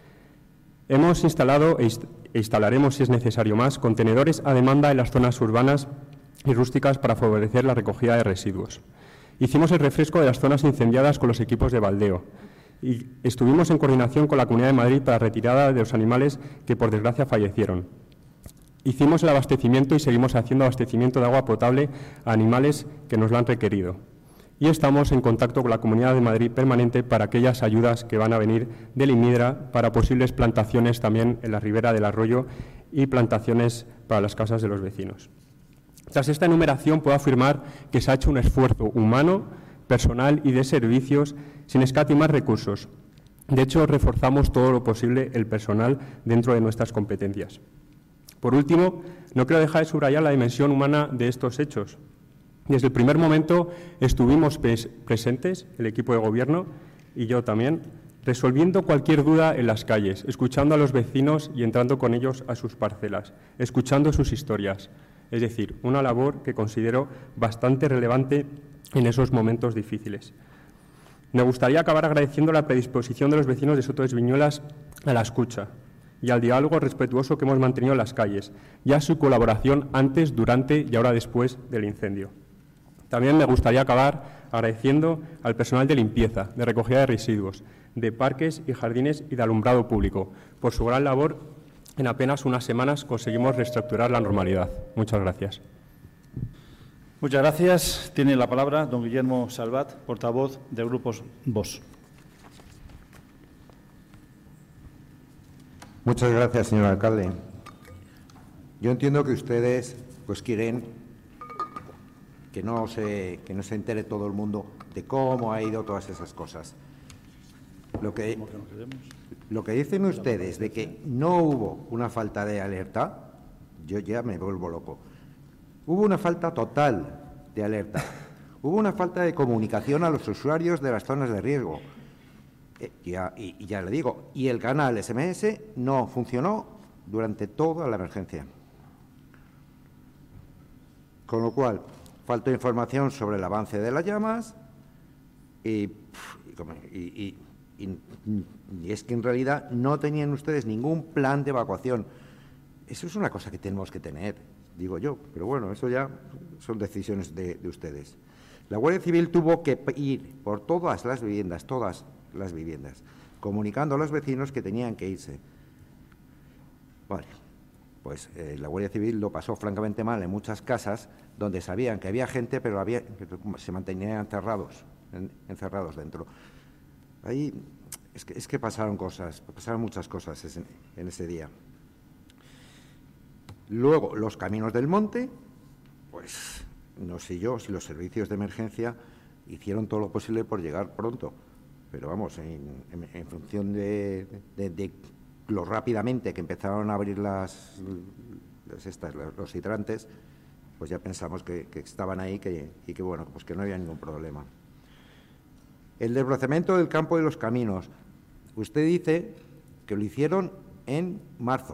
[SPEAKER 7] Hemos instalado e instalaremos, si es necesario más, contenedores a demanda en las zonas urbanas y rústicas para favorecer la recogida de residuos. Hicimos el refresco de las zonas incendiadas con los equipos de baldeo y estuvimos en coordinación con la Comunidad de Madrid para la retirada de los animales que, por desgracia, fallecieron. Hicimos el abastecimiento y seguimos haciendo abastecimiento de agua potable a animales que nos lo han requerido. Y estamos en contacto con la Comunidad de Madrid permanente para aquellas ayudas que van a venir del INMIDRA para posibles plantaciones también en la ribera del arroyo y plantaciones para las casas de los vecinos. Tras esta enumeración puedo afirmar que se ha hecho un esfuerzo humano, personal y de servicios sin escatimar recursos. De hecho, reforzamos todo lo posible el personal dentro de nuestras competencias. Por último, no quiero dejar de subrayar la dimensión humana de estos hechos. Desde el primer momento estuvimos presentes, el equipo de gobierno y yo también, resolviendo cualquier duda en las calles, escuchando a los vecinos y entrando con ellos a sus parcelas, escuchando sus historias. Es decir, una labor que considero bastante relevante en esos momentos difíciles. Me gustaría acabar agradeciendo la predisposición de los vecinos de Soto de Viñuelas a la escucha y al diálogo respetuoso que hemos mantenido en las calles, y a su colaboración antes, durante y ahora después del incendio. También me gustaría acabar agradeciendo al personal de limpieza, de recogida de residuos, de parques y jardines y de alumbrado público, por su gran labor en apenas unas semanas conseguimos reestructurar la normalidad. Muchas gracias.
[SPEAKER 1] Muchas gracias. Tiene la palabra don Guillermo Salvat, portavoz del Grupo VOX.
[SPEAKER 3] Muchas gracias, señor alcalde. Yo entiendo que ustedes pues quieren que no se entere todo el mundo de cómo ha ido todas esas cosas. Lo que dicen ustedes de que no hubo una falta de alerta, yo ya me vuelvo loco. Hubo una falta total de alerta. Hubo una falta de comunicación a los usuarios de las zonas de riesgo. Ya le digo, y el canal SMS no funcionó durante toda la emergencia. Con lo cual, faltó información sobre el avance de las llamas y es que en realidad no tenían ustedes ningún plan de evacuación. Eso es una cosa que tenemos que tener, digo yo, pero bueno, eso ya son decisiones de ustedes. La Guardia Civil tuvo que ir por todas las viviendas, comunicando a los vecinos que tenían que irse. Vale, pues la Guardia Civil lo pasó francamente mal en muchas casas donde sabían que había gente, pero se mantenían encerrados dentro. Ahí es que pasaron muchas cosas en ese día. Luego, los caminos del monte, pues no sé yo si los servicios de emergencia hicieron todo lo posible por llegar pronto, pero vamos, en función de lo rápidamente que empezaron a abrir los hidrantes, pues ya pensamos que estaban ahí y que bueno, pues que no había ningún problema. El desbrozamiento del campo y los caminos. Usted dice que lo hicieron en marzo.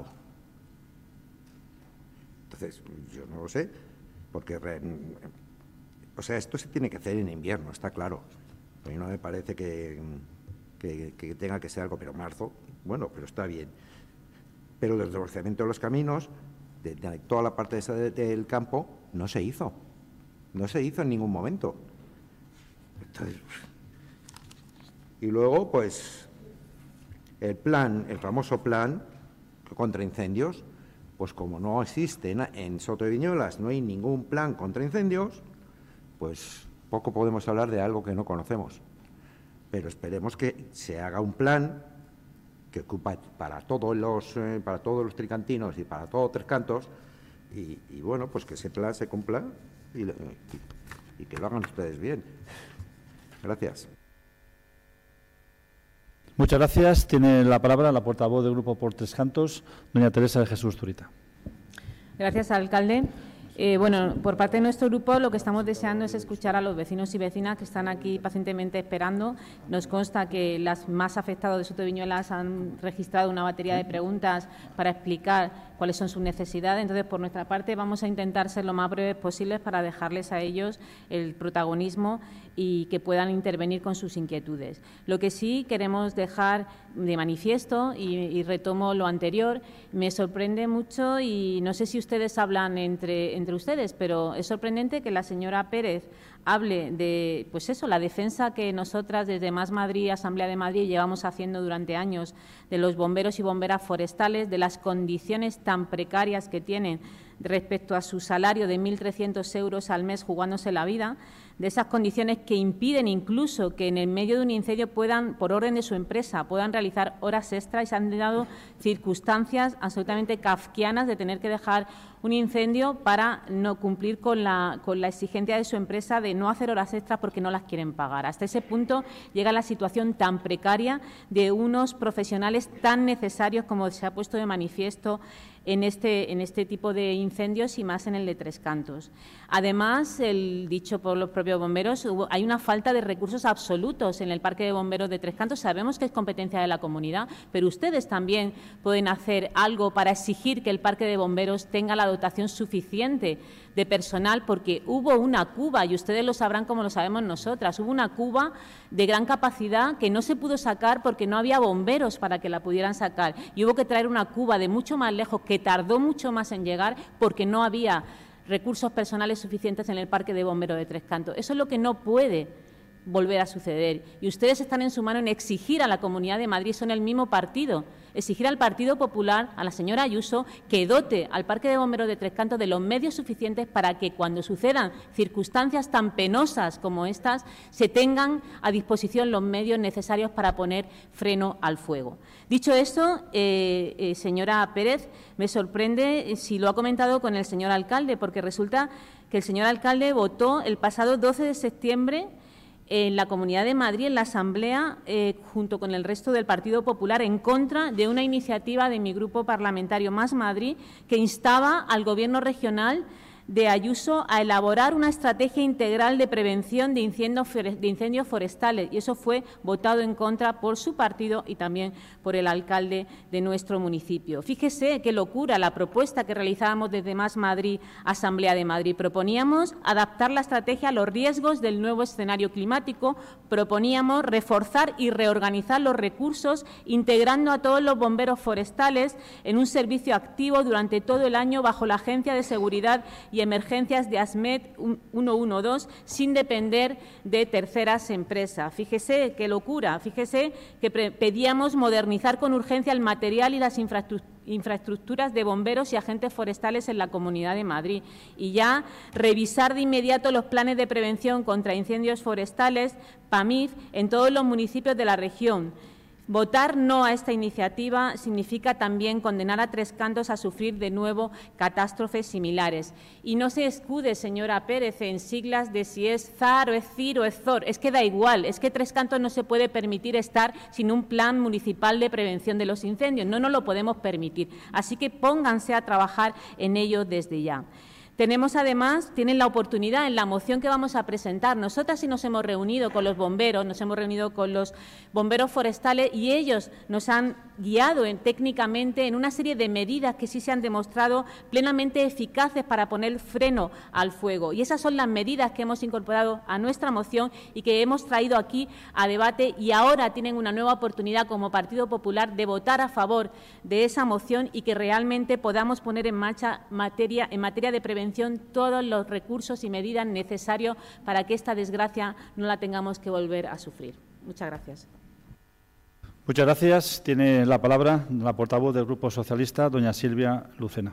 [SPEAKER 3] Entonces, yo no lo sé, porque esto se tiene que hacer en invierno, está claro. A mí no me parece que tenga que ser algo, pero marzo, bueno, pero está bien. Pero el desbrozamiento de los caminos, de toda la parte esa del campo, no se hizo en ningún momento. Entonces, y luego, pues, el famoso plan contra incendios, pues como no existe en Soto de Viñuelas, no hay ningún plan contra incendios, pues poco podemos hablar de algo que no conocemos. Pero esperemos que se haga un plan que ocupa para todos los tricantinos y para todos Tres Cantos, y bueno, pues que ese plan se cumpla y que lo hagan ustedes bien. Gracias.
[SPEAKER 1] Muchas gracias. Tiene la palabra la portavoz del Grupo por Tres Cantos, doña Teresa de Jesús Zurita.
[SPEAKER 4] Gracias, alcalde. Bueno, por parte de nuestro grupo lo que estamos deseando es escuchar a los vecinos y vecinas que están aquí pacientemente esperando. Nos consta que las más afectadas de Soto de Viñuelas han registrado una batería de preguntas para explicar cuáles son sus necesidades. Entonces, por nuestra parte, vamos a intentar ser lo más breves posibles para dejarles a ellos el protagonismo y que puedan intervenir con sus inquietudes. Lo que sí queremos dejar de manifiesto, y retomo lo anterior, me sorprende mucho, y no sé si ustedes hablan entre ustedes, pero es sorprendente que la señora Pérez hable de, pues eso, la defensa que nosotras desde Más Madrid, Asamblea de Madrid, llevamos haciendo durante años de los bomberos y bomberas forestales, de las condiciones tan precarias que tienen respecto a su salario de 1.300 euros al mes jugándose la vida, de esas condiciones que impiden incluso que en el medio de un incendio puedan, por orden de su empresa, puedan realizar horas extras, y se han dado circunstancias absolutamente kafkianas de tener que dejar un incendio para no cumplir con la exigencia de su empresa de no hacer horas extras porque no las quieren pagar. Hasta ese punto llega la situación tan precaria de unos profesionales tan necesarios como se ha puesto de manifiesto en este tipo de incendios, y más en el de Tres Cantos. Además, dicho por los propios bomberos, hay una falta de recursos absolutos en el Parque de Bomberos de Tres Cantos. Sabemos que es competencia de la comunidad, pero ustedes también pueden hacer algo para exigir que el Parque de Bomberos tenga la dotación suficiente de personal, porque hubo una cuba, y ustedes lo sabrán como lo sabemos nosotras, hubo una cuba de gran capacidad que no se pudo sacar porque no había bomberos para que la pudieran sacar, y hubo que traer una cuba de mucho más lejos que tardó mucho más en llegar porque no había recursos personales suficientes en el Parque de Bomberos de Tres Cantos. Eso es lo que no puede volver a suceder. Y ustedes están en su mano en exigir a la Comunidad de Madrid, son el mismo partido, exigir al Partido Popular, a la señora Ayuso, que dote al Parque de Bomberos de Tres Cantos de los medios suficientes para que cuando sucedan circunstancias tan penosas como estas, se tengan a disposición los medios necesarios para poner freno al fuego. Dicho esto, señora Pérez, me sorprende si lo ha comentado con el señor alcalde, porque resulta que el señor alcalde votó el pasado 12 de septiembre en la Comunidad de Madrid, en la Asamblea, junto con el resto del Partido Popular, en contra de una iniciativa de mi grupo parlamentario Más Madrid, que instaba al Gobierno regional de Ayuso a elaborar una estrategia integral de prevención de incendios forestales, y eso fue votado en contra por su partido y también por el alcalde de nuestro municipio. Fíjese qué locura la propuesta que realizábamos desde Más Madrid, Asamblea de Madrid. Proponíamos adaptar la estrategia a los riesgos del nuevo escenario climático, proponíamos reforzar y reorganizar los recursos, integrando a todos los bomberos forestales en un servicio activo durante todo el año bajo la Agencia de Seguridad y Emergencias de ASMED 112, sin depender de terceras empresas. Fíjese qué locura, fíjese que pedíamos modernizar con urgencia el material y las infraestructuras de bomberos y agentes forestales en la Comunidad de Madrid, y ya revisar de inmediato los planes de prevención contra incendios forestales, PAMIF, en todos los municipios de la región. Votar no a esta iniciativa significa también condenar a Tres Cantos a sufrir de nuevo catástrofes similares. Y no se escude, señora Pérez, en siglas de si es ZAR o es CIR o es ZOR. Es que da igual, es que Tres Cantos no se puede permitir estar sin un plan municipal de prevención de los incendios. No nos lo podemos permitir. Así que pónganse a trabajar en ello desde ya. Tenemos además, tienen la oportunidad en la moción que vamos a presentar. Nosotras sí nos hemos reunido con los bomberos, nos hemos reunido con los bomberos forestales y ellos nos han guiado técnicamente en una serie de medidas que sí se han demostrado plenamente eficaces para poner freno al fuego. Y esas son las medidas que hemos incorporado a nuestra moción y que hemos traído aquí a debate, y ahora tienen una nueva oportunidad como Partido Popular de votar a favor de esa moción y que realmente podamos poner en marcha en materia de prevención todos los recursos y medidas necesarios para que esta desgracia no la tengamos que volver a sufrir. Muchas gracias.
[SPEAKER 1] Muchas gracias. Tiene la palabra la portavoz del Grupo Socialista, doña Silvia Lucena.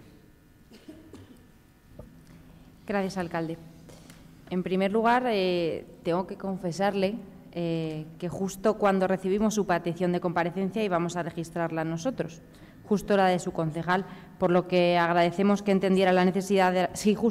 [SPEAKER 5] Gracias, alcalde. En primer lugar, tengo que confesarle que justo cuando recibimos su petición de comparecencia íbamos a registrarla nosotros, justo la de su concejal, por lo que agradecemos que entendiera la necesidad de,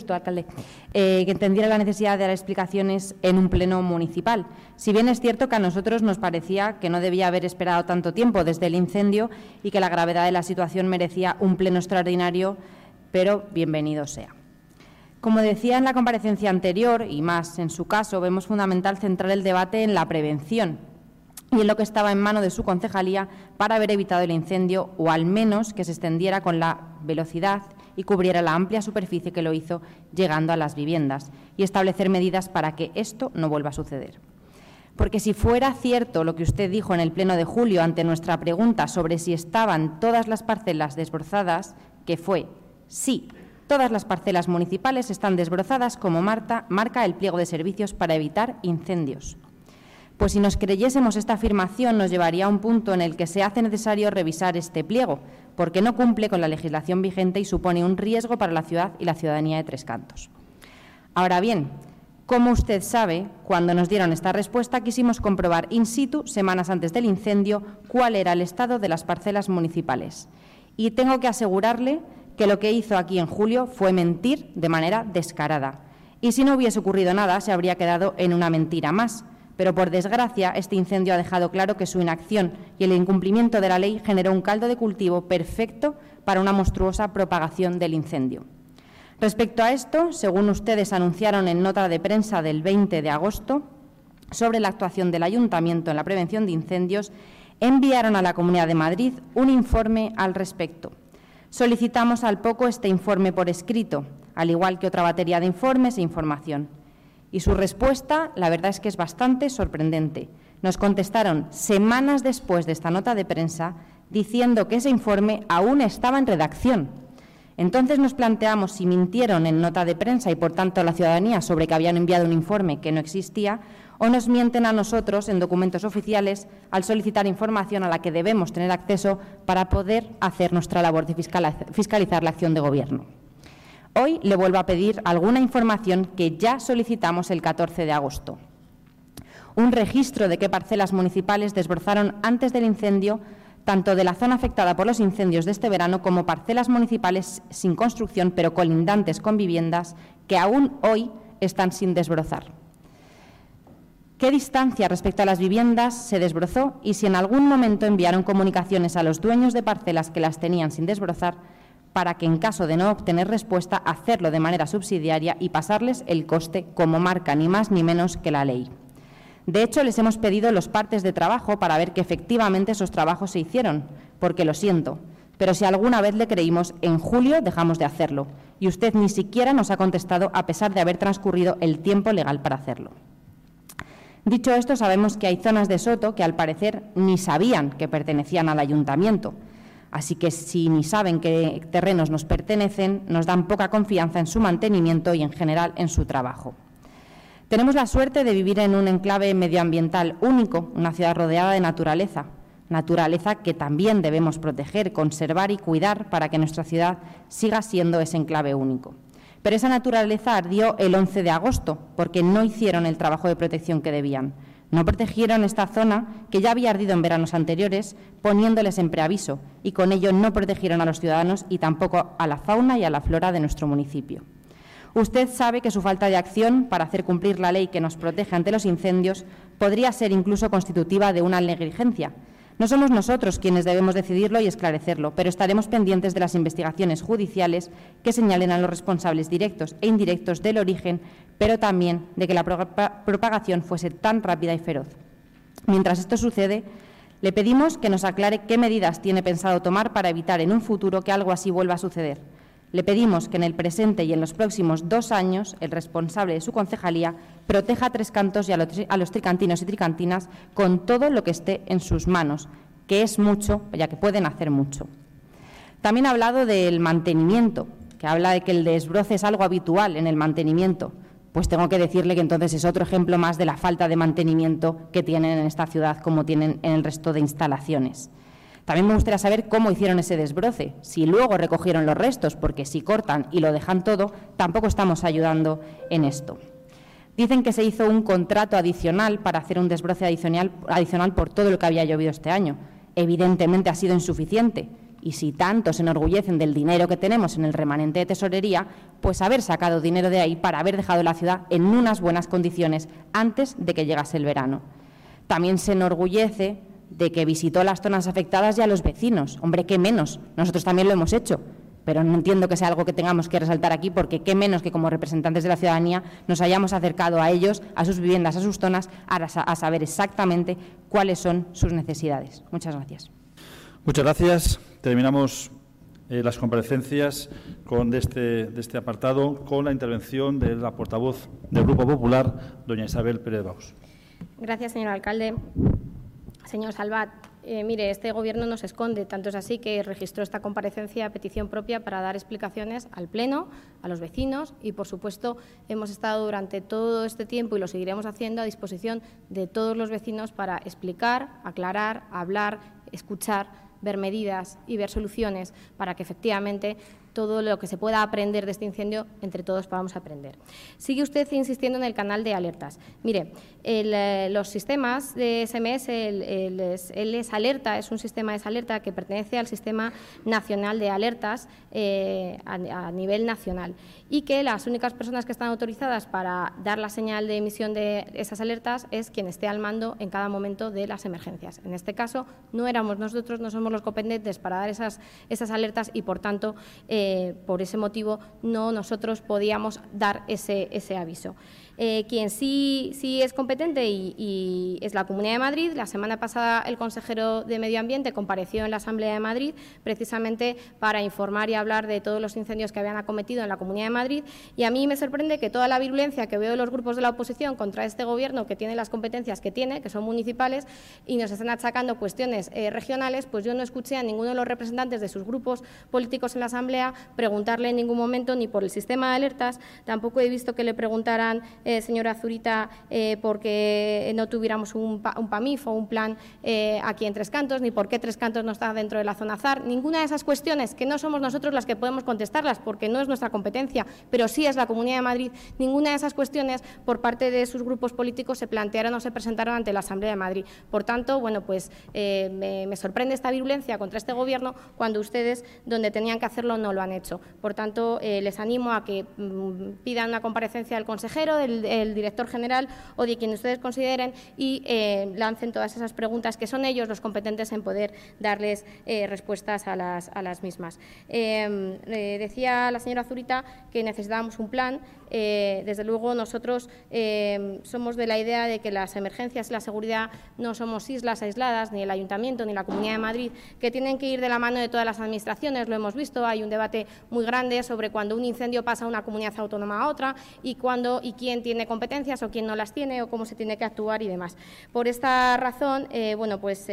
[SPEAKER 5] que entendiera la necesidad de dar explicaciones en un pleno municipal. Si bien es cierto que a nosotros nos parecía que no debía haber esperado tanto tiempo desde el incendio y que la gravedad de la situación merecía un pleno extraordinario, pero bienvenido sea. Como decía en la comparecencia anterior, y más en su caso, vemos fundamental centrar el debate en la prevención y en lo que estaba en mano de su concejalía para haber evitado el incendio, o al menos que se extendiera con la velocidad y cubriera la amplia superficie que lo hizo, llegando a las viviendas, y establecer medidas para que esto no vuelva a suceder. Porque si fuera cierto lo que usted dijo en el pleno de julio ante nuestra pregunta sobre si estaban todas las parcelas desbrozadas, que fue sí, todas las parcelas municipales están desbrozadas como marca el pliego de servicios para evitar incendios. Pues si nos creyésemos esta afirmación, nos llevaría a un punto en el que se hace necesario revisar este pliego, porque no cumple con la legislación vigente y supone un riesgo para la ciudad y la ciudadanía de Tres Cantos. Ahora bien, como usted sabe, cuando nos dieron esta respuesta quisimos comprobar in situ, semanas antes del incendio, cuál era el estado de las parcelas municipales. Y tengo que asegurarle que lo que hizo aquí en julio fue mentir de manera descarada. Y si no hubiese ocurrido nada, se habría quedado en una mentira más. Pero, por desgracia, este incendio ha dejado claro que su inacción y el incumplimiento de la ley generó un caldo de cultivo perfecto para una monstruosa propagación del incendio. Respecto a esto, según ustedes anunciaron en nota de prensa del 20 de agosto sobre la actuación del Ayuntamiento en la prevención de incendios, enviaron a la Comunidad de Madrid un informe al respecto. Solicitamos al poco este informe por escrito, al igual que otra batería de informes e información. Y su respuesta, la verdad es que es bastante sorprendente. Nos contestaron semanas después de esta nota de prensa diciendo que ese informe aún estaba en redacción. Entonces nos planteamos si mintieron en nota de prensa y, por tanto, a la ciudadanía sobre que habían enviado un informe que no existía, o nos mienten a nosotros en documentos oficiales al solicitar información a la que debemos tener acceso para poder hacer nuestra labor de fiscalizar la acción de Gobierno. Hoy le vuelvo a pedir alguna información que ya solicitamos el 14 de agosto. Un registro de qué parcelas municipales desbrozaron antes del incendio, tanto de la zona afectada por los incendios de este verano como parcelas municipales sin construcción, pero colindantes con viviendas que aún hoy están sin desbrozar. ¿Qué distancia respecto a las viviendas se desbrozó y si en algún momento enviaron comunicaciones a los dueños de parcelas que las tenían sin desbrozar para que, en caso de no obtener respuesta, hacerlo de manera subsidiaria y pasarles el coste como marca ni más ni menos que la ley? De hecho, les hemos pedido los partes de trabajo para ver que efectivamente esos trabajos se hicieron, porque lo siento, pero si alguna vez le creímos, en julio dejamos de hacerlo y usted ni siquiera nos ha contestado a pesar de haber transcurrido el tiempo legal para hacerlo. Dicho esto, sabemos que hay zonas de Soto que al parecer ni sabían que pertenecían al ayuntamiento, así que si ni saben qué terrenos nos pertenecen, nos dan poca confianza en su mantenimiento y en general en su trabajo. Tenemos la suerte de vivir en un enclave medioambiental único, una ciudad rodeada de naturaleza que también debemos proteger, conservar y cuidar para que nuestra ciudad siga siendo ese enclave único. Pero esa naturaleza ardió el 11 de agosto porque no hicieron el trabajo de protección que debían. No protegieron esta zona que ya había ardido en veranos anteriores, poniéndoles en preaviso, y con ello no protegieron a los ciudadanos y tampoco a la fauna y a la flora de nuestro municipio. Usted sabe que su falta de acción para hacer cumplir la ley que nos protege ante los incendios podría ser incluso constitutiva de una negligencia. No somos nosotros quienes debemos decidirlo y esclarecerlo, pero estaremos pendientes de las investigaciones judiciales que señalen a los responsables directos e indirectos del origen, pero también de que la propagación fuese tan rápida y feroz. Mientras esto sucede, le pedimos que nos aclare qué medidas tiene pensado tomar para evitar en un futuro que algo así vuelva a suceder. Le pedimos que en el presente y en los próximos 2 años el responsable de su concejalía proteja a Tres Cantos y a los tricantinos y tricantinas con todo lo que esté en sus manos, que es mucho, ya que pueden hacer mucho. También ha hablado del mantenimiento, que habla de que el desbroce es algo habitual en el mantenimiento. Pues tengo que decirle que entonces es otro ejemplo más de la falta de mantenimiento que tienen en esta ciudad como tienen en el resto de instalaciones. También me gustaría saber cómo hicieron ese desbroce, si luego recogieron los restos, porque si cortan y lo dejan todo, tampoco estamos ayudando en esto. Dicen que se hizo un contrato adicional para hacer un desbroce adicional por todo lo que había llovido este año. Evidentemente ha sido insuficiente y si tanto se enorgullecen del dinero que tenemos en el remanente de tesorería, pues haber sacado dinero de ahí para haber dejado la ciudad en unas buenas condiciones antes de que llegase el verano. También se enorgullece de que visitó las zonas afectadas y a los vecinos. Hombre, qué menos, nosotros también lo hemos hecho, pero no entiendo que sea algo que tengamos que resaltar aquí, porque qué menos que como representantes de la ciudadanía nos hayamos acercado a ellos, a sus viviendas, a sus zonas, a saber exactamente cuáles son sus necesidades. Muchas gracias.
[SPEAKER 1] Muchas gracias. Terminamos las comparecencias de este apartado con la intervención de la portavoz del Grupo Popular, doña Isabel Pérez Baus.
[SPEAKER 6] Gracias, señor alcalde. Señor Salvat, mire, este Gobierno no se esconde, tanto es así que registró esta comparecencia a petición propia para dar explicaciones al Pleno, a los vecinos y, por supuesto, hemos estado durante todo este tiempo y lo seguiremos haciendo a disposición de todos los vecinos para explicar, aclarar, hablar, escuchar, ver medidas y ver soluciones para que efectivamente todo lo que se pueda aprender de este incendio, entre todos podamos aprender. Sigue usted insistiendo en el canal de alertas. Mire, los sistemas de SMS, el S-Alerta, es un sistema de S-Alerta que pertenece al Sistema Nacional de Alertas a nivel nacional y que las únicas personas que están autorizadas para dar la señal de emisión de esas alertas es quien esté al mando en cada momento de las emergencias. En este caso, no éramos nosotros, no somos los competentes para dar esas alertas y, por tanto, por ese motivo nosotros podíamos dar ese aviso. Quien sí es competente y es la Comunidad de Madrid. La semana pasada el consejero de Medio Ambiente compareció en la Asamblea de Madrid precisamente para informar y hablar de todos los incendios que habían acometido en la Comunidad de Madrid y a mí me sorprende que toda la virulencia que veo de los grupos de la oposición contra este Gobierno que tiene las competencias que tiene, que son municipales y nos están achacando cuestiones regionales, pues yo no escuché a ninguno de los representantes de sus grupos políticos en la Asamblea manera preguntarle en ningún momento ni por el sistema de alertas, tampoco he visto que le preguntaran, señora Zurita, porque no tuviéramos un PAMIF o un plan aquí en Tres Cantos, ni por qué Tres Cantos no está dentro de la zona ZAR. Ninguna de esas cuestiones, que no somos nosotros las que podemos contestarlas, porque no es nuestra competencia, pero sí es la Comunidad de Madrid, ninguna de esas cuestiones por parte de sus grupos políticos se plantearon o se presentaron ante la Asamblea de Madrid. Por tanto, bueno, pues me sorprende esta virulencia contra este Gobierno cuando ustedes, donde tenían que hacerlo, no lo han hecho. Por tanto, les animo a que pidan una comparecencia del consejero, del director general o de quien ustedes consideren y lancen todas esas preguntas, que son ellos los competentes en poder darles respuestas a las mismas. Decía la señora Zurita que necesitábamos un plan. Desde luego, nosotros somos de la idea de que las emergencias y la seguridad no somos islas aisladas, ni el Ayuntamiento ni la Comunidad de Madrid, que tienen que ir de la mano de todas las administraciones. Lo hemos visto, hay un debate muy grande sobre cuando un incendio pasa de una comunidad autónoma a otra y quién tiene competencias o quién no las tiene o cómo se tiene que actuar y demás. Por esta razón, bueno, pues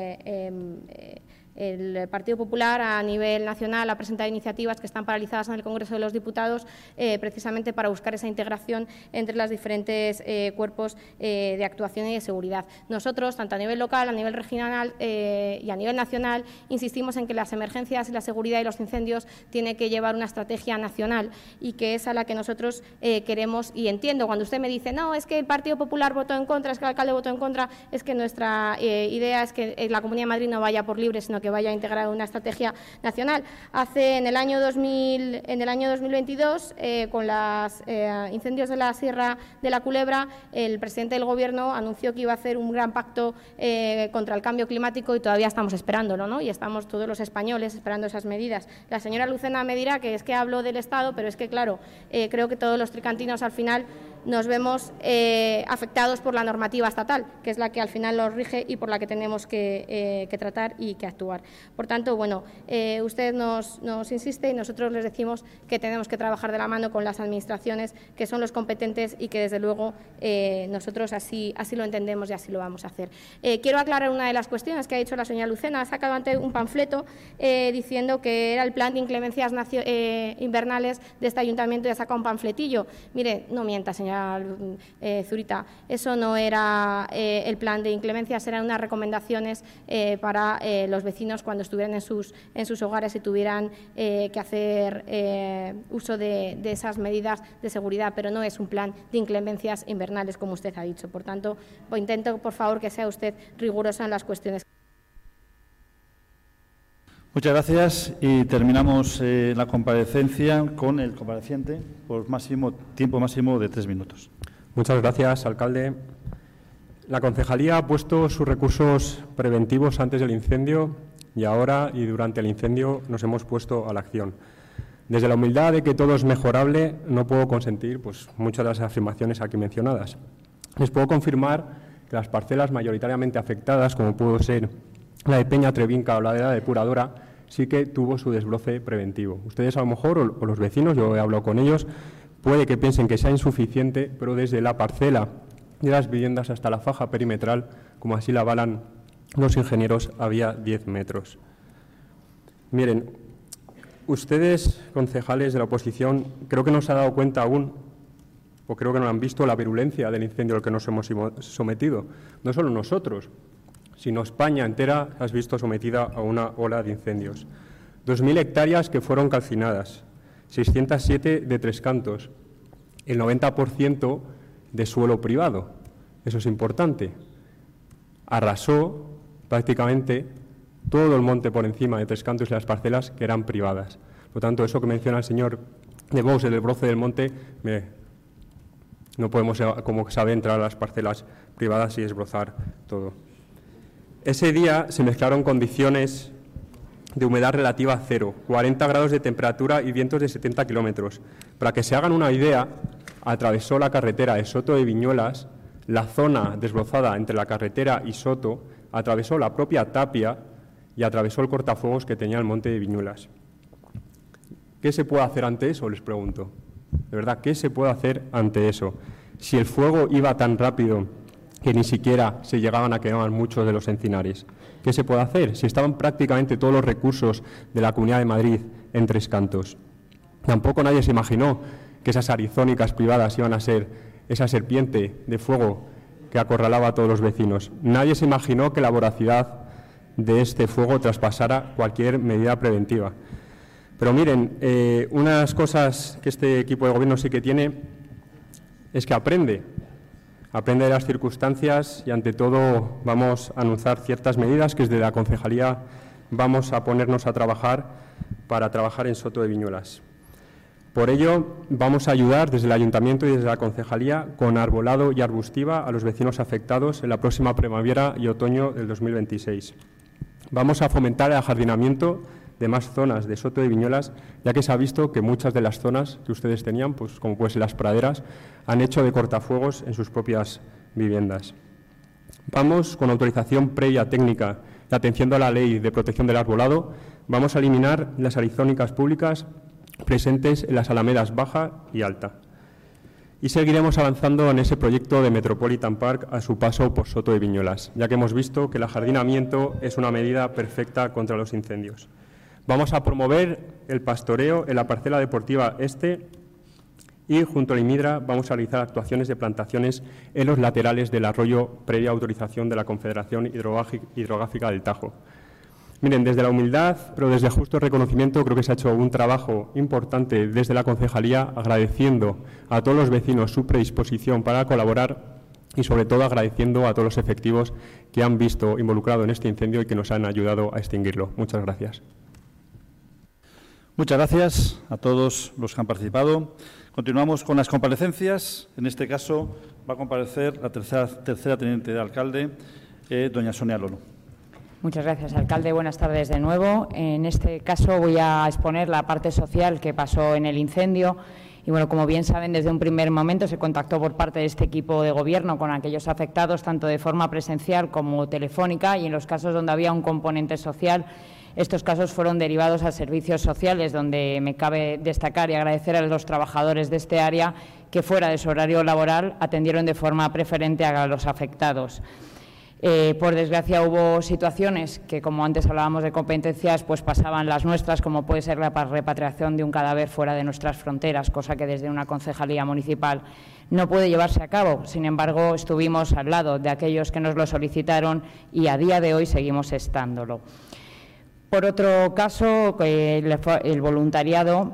[SPEAKER 6] el Partido Popular a nivel nacional ha presentado iniciativas que están paralizadas en el Congreso de los Diputados precisamente para buscar esa integración entre los diferentes cuerpos de actuación y de seguridad. Nosotros, tanto a nivel local, a nivel regional y a nivel nacional, insistimos en que las emergencias y la seguridad y los incendios tienen que llevar una estrategia nacional y que es a la que nosotros queremos. Y entiendo cuando usted me dice, no, es que el Partido Popular votó en contra, es que el alcalde votó en contra, es que nuestra idea es que la Comunidad de Madrid no vaya por libre, sino que vaya a integrar una estrategia nacional. En el año 2022, con los incendios de la Sierra de la Culebra, el presidente del Gobierno anunció que iba a hacer un gran pacto contra el cambio climático y todavía estamos esperándolo, ¿no? Y estamos todos los españoles esperando esas medidas. La señora Lucena me dirá que es que hablo del Estado, pero es que, claro, creo que todos los tricantinos al final nos vemos afectados por la normativa estatal, que es la que al final los rige y por la que tenemos que tratar y que actuar. Por tanto, bueno, usted nos insiste y nosotros les decimos que tenemos que trabajar de la mano con las administraciones, que son los competentes y que, desde luego, nosotros así lo entendemos y así lo vamos a hacer. Quiero aclarar una de las cuestiones que ha dicho la señora Lucena. Ha sacado ante un panfleto diciendo que era el plan de inclemencias invernales de este ayuntamiento y ha sacado un panfletillo. Mire, no mienta, señora Zurita, eso no era el plan de inclemencias, eran unas recomendaciones para los vecinos cuando estuvieran en sus hogares y tuvieran que hacer uso de esas medidas de seguridad, pero no es un plan de inclemencias invernales, como usted ha dicho. Por tanto, intento, por favor, que sea usted rigurosa en las cuestiones.
[SPEAKER 1] Muchas gracias y terminamos la comparecencia con el compareciente por tiempo máximo de 3 minutos.
[SPEAKER 7] Muchas gracias, alcalde. La concejalía ha puesto sus recursos preventivos antes del incendio y ahora y durante el incendio nos hemos puesto a la acción. Desde la humildad de que todo es mejorable, no puedo consentir muchas de las afirmaciones aquí mencionadas. Les puedo confirmar que las parcelas mayoritariamente afectadas, como pudo ser la de Peña Trevinca o la de la depuradora, sí que tuvo su desbroce preventivo. Ustedes a lo mejor, o los vecinos, yo he hablado con ellos, puede que piensen que sea insuficiente, pero desde la parcela de las viviendas hasta la faja perimetral, como así la avalan los ingenieros, había 10 metros. Miren, ustedes, concejales de la oposición, creo que no se han dado cuenta aún, o creo que no han visto la virulencia del incendio al que nos hemos sometido. No solo nosotros, sino España entera has visto sometida a una ola de incendios. 2.000 hectáreas que fueron calcinadas, 607 de Tres Cantos, el 90% de suelo privado. Eso es importante. Arrasó prácticamente todo el monte por encima de Tres Cantos y las parcelas que eran privadas. Por lo tanto, eso que menciona el señor de Vox, el desbroce del monte, no podemos, como sabe, entrar a las parcelas privadas y desbrozar todo. Ese día se mezclaron condiciones de humedad relativa a cero, 40 grados de temperatura y vientos de 70 kilómetros. Para que se hagan una idea, atravesó la carretera de Soto de Viñuelas, la zona desbrozada entre la carretera y Soto, atravesó la propia tapia y atravesó el cortafuegos que tenía el monte de Viñuelas. ¿Qué se puede hacer ante eso? Les pregunto. De verdad, ¿qué se puede hacer ante eso? Si el fuego iba tan rápido que ni siquiera se llegaban a quemar muchos de los encinares. ¿Qué se puede hacer? Si estaban prácticamente todos los recursos de la Comunidad de Madrid en Tres Cantos. Tampoco nadie se imaginó que esas arizónicas privadas iban a ser esa serpiente de fuego que acorralaba a todos los vecinos. Nadie se imaginó que la voracidad de este fuego traspasara cualquier medida preventiva. Pero miren, unas cosas que este equipo de gobierno sí que tiene es que aprende de las circunstancias y, ante todo, vamos a anunciar ciertas medidas que desde la concejalía vamos a ponernos a trabajar para trabajar en Soto de Viñuelas. Por ello, vamos a ayudar desde el Ayuntamiento y desde la concejalía con arbolado y arbustiva a los vecinos afectados en la próxima primavera y otoño del 2026. Vamos a fomentar el ajardinamiento de más zonas de Soto de Viñuelas, ya que se ha visto que muchas de las zonas que ustedes tenían, pues como pueden ser las praderas, han hecho de cortafuegos en sus propias viviendas. Vamos, con autorización previa técnica y atención a la Ley de Protección del Arbolado, vamos a eliminar las arizónicas públicas presentes en las alamedas baja y alta. Y seguiremos avanzando en ese proyecto de Metropolitan Park a su paso por Soto de Viñuelas, ya que hemos visto que el ajardinamiento es una medida perfecta contra los incendios. Vamos a promover el pastoreo en la parcela deportiva este y, junto al IMIDRA, vamos a realizar actuaciones de plantaciones en los laterales del arroyo previa autorización de la Confederación Hidrográfica del Tajo. Miren, desde la humildad, pero desde el justo reconocimiento, creo que se ha hecho un trabajo importante desde la concejalía, agradeciendo a todos los vecinos su predisposición para colaborar y, sobre todo, agradeciendo a todos los efectivos que han visto involucrado en este incendio y que nos han ayudado a extinguirlo. Muchas gracias.
[SPEAKER 1] Muchas gracias a todos los que han participado. Continuamos con las comparecencias. En este caso va a comparecer la tercera teniente de alcalde, doña Sonia Lolo.
[SPEAKER 2] Muchas gracias, alcalde. Buenas tardes de nuevo. En este caso voy a exponer la parte social que pasó en el incendio. Y bueno, como bien saben, desde un primer momento se contactó por parte de este equipo de gobierno con aquellos afectados, tanto de forma presencial como telefónica, y en los casos donde había un componente social, estos casos fueron derivados a servicios sociales, donde me cabe destacar y agradecer a los trabajadores de este área que, fuera de su horario laboral, atendieron de forma preferente a los afectados. Por desgracia, hubo situaciones que, como antes hablábamos de competencias, pues pasaban las nuestras, como puede ser la repatriación de un cadáver fuera de nuestras fronteras, cosa que desde una concejalía municipal no puede llevarse a cabo. Sin embargo, estuvimos al lado de aquellos que nos lo solicitaron y a día de hoy seguimos estándolo. Por otro caso, el voluntariado,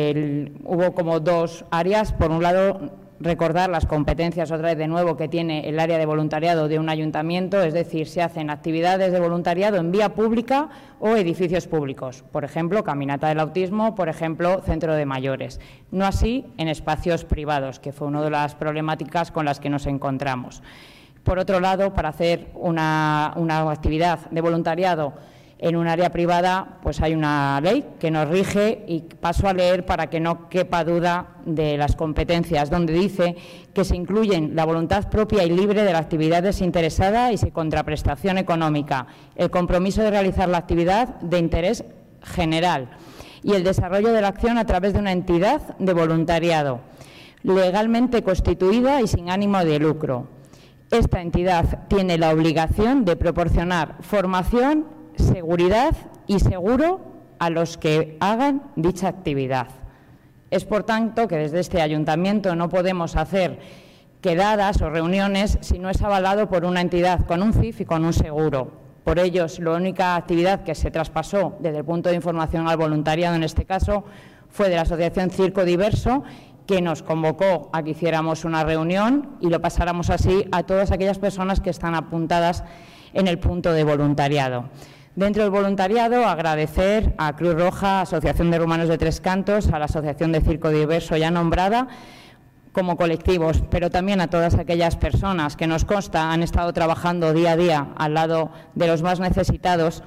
[SPEAKER 2] hubo como dos áreas. Por un lado, recordar las competencias otra vez de nuevo que tiene el área de voluntariado de un ayuntamiento, es decir, se hacen actividades de voluntariado en vía pública o edificios públicos, por ejemplo, caminata del autismo, por ejemplo, centro de mayores. No así en espacios privados, que fue una de las problemáticas con las que nos encontramos. Por otro lado, para hacer una actividad de voluntariado en un área privada, pues hay una ley que nos rige, y paso a leer para que no quepa duda de las competencias, donde dice que se incluyen la voluntad propia y libre de la actividad desinteresada y sin contraprestación económica, el compromiso de realizar la actividad de interés general y el desarrollo de la acción a través de una entidad de voluntariado legalmente constituida y sin ánimo de lucro. Esta entidad tiene la obligación de proporcionar formación, seguridad y seguro a los que hagan dicha actividad. Es, por tanto, que desde este ayuntamiento no podemos hacer quedadas o reuniones si no es avalado por una entidad con un CIF y con un seguro. Por ello, la única actividad que se traspasó desde el punto de información al voluntariado, en este caso, fue de la Asociación Circo Diverso, que nos convocó a que hiciéramos una reunión y lo pasáramos así a todas aquellas personas que están apuntadas en el punto de voluntariado. Dentro del voluntariado, agradecer a Cruz Roja, Asociación de Rumanos de Tres Cantos, a la Asociación de Circo Diverso ya nombrada, como colectivos, pero también a todas aquellas personas que nos consta han estado trabajando día a día al lado de los más necesitados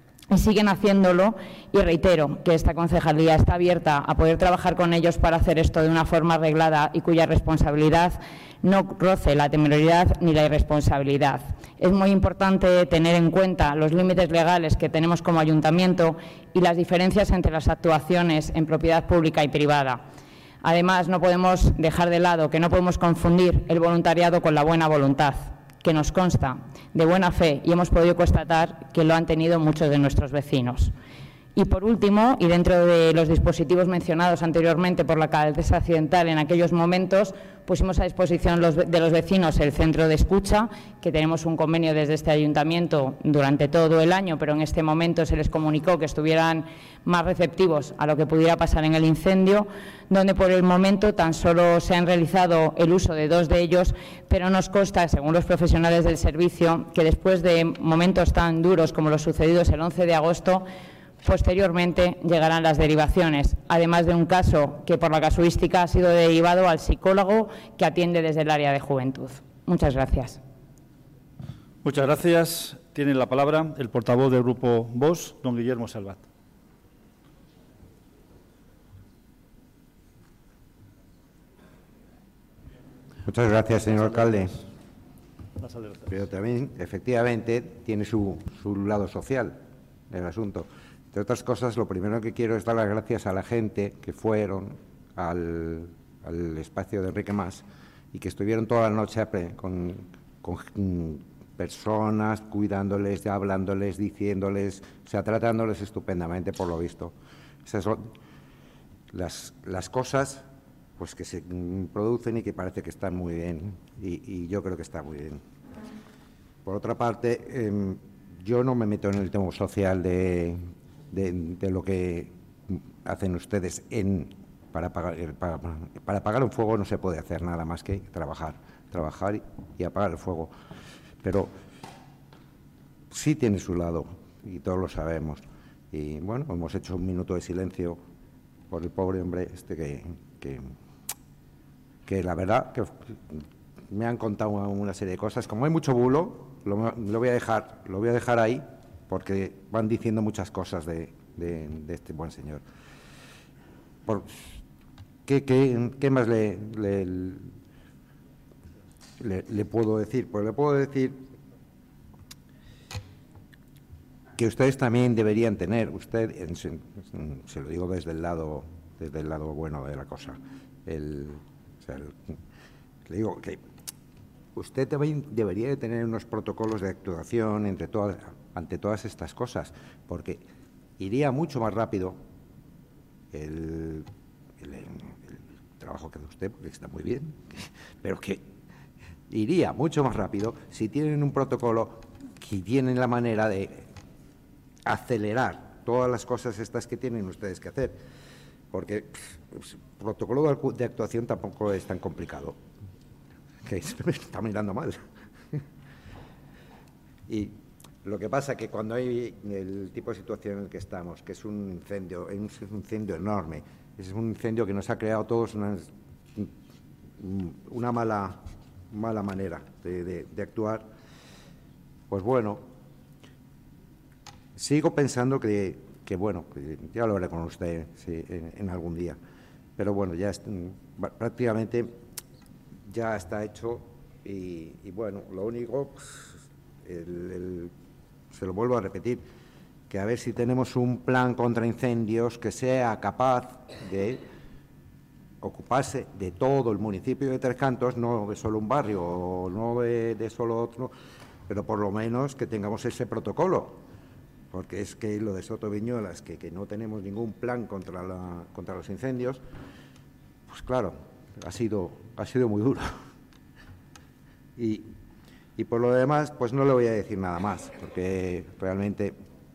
[SPEAKER 2] y siguen haciéndolo, y reitero que esta concejalía está abierta a poder trabajar con ellos para hacer esto de una forma arreglada y cuya responsabilidad no roce la temeridad ni la irresponsabilidad. Es muy importante tener en cuenta los límites legales que tenemos como ayuntamiento y las diferencias entre las actuaciones en propiedad pública y privada. Además, no podemos dejar de lado que no podemos confundir el voluntariado con la buena voluntad, que nos consta de buena fe y hemos podido constatar que lo han tenido muchos de nuestros vecinos. Y, por último, y dentro de los dispositivos mencionados anteriormente por la alcaldesa accidental en aquellos momentos, pusimos a disposición de los vecinos el centro de escucha, que tenemos un convenio desde este ayuntamiento durante todo el año, pero en este momento se les comunicó que estuvieran más receptivos a lo que pudiera pasar en el incendio, donde por el momento tan solo se han realizado el uso de 2 de ellos, pero nos consta, según los profesionales del servicio, que después de momentos tan duros como los sucedidos el 11 de agosto, posteriormente llegarán las derivaciones, además de un caso que por la casuística ha sido derivado al psicólogo que atiende desde el área de juventud. Muchas gracias.
[SPEAKER 1] Muchas gracias. Tiene la palabra el portavoz del Grupo VOX, don Guillermo Salvat.
[SPEAKER 3] Muchas gracias, señor alcalde. Pero también, efectivamente, tiene su lado social el asunto. Entre otras cosas, lo primero que quiero es dar las gracias a la gente que fueron al espacio de Enrique Mas y que estuvieron toda la noche con personas, cuidándoles, hablándoles, diciéndoles, o sea, tratándoles estupendamente, por lo visto. Esas son las cosas pues que se producen y que parece que están muy bien, y yo creo que está muy bien. Por otra parte, yo no me meto en el tema social de lo que hacen ustedes para apagar un fuego. No se puede hacer nada más que trabajar y apagar el fuego, pero sí tiene su lado y todos lo sabemos. Y bueno, hemos hecho un minuto de silencio por el pobre hombre que la verdad que me han contado una serie de cosas. Como hay mucho bulo, lo voy a dejar ahí, porque van diciendo muchas cosas de este buen señor. ¿Qué más le puedo decir? Pues le puedo decir que ustedes también deberían tener, se lo digo desde el lado bueno de la cosa, le digo que usted también debería de tener unos protocolos de actuación ante todas estas cosas, porque iría mucho más rápido el trabajo que hace usted, porque está muy bien, pero que iría mucho más rápido si tienen un protocolo, que tienen la manera de acelerar todas las cosas estas que tienen ustedes que hacer, porque el protocolo de actuación tampoco es tan complicado. Que me está mirando mal. Y lo que pasa es que cuando hay el tipo de situación en el que estamos, que es un incendio enorme, es un incendio que nos ha creado a todos una mala manera de actuar, pues bueno, sigo pensando que bueno, que ya lo haré con usted en algún día, pero bueno, ya prácticamente ya está hecho y bueno, lo único, se lo vuelvo a repetir, que a ver si tenemos un plan contra incendios que sea capaz de ocuparse de todo el municipio de Tres Cantos, no de solo un barrio o no de solo otro, pero por lo menos que tengamos ese protocolo, porque es que lo de Soto Viñuelas, que no tenemos ningún plan contra los incendios, pues claro, ha sido muy duro. Y por lo demás, pues no le voy a decir nada más, porque realmente,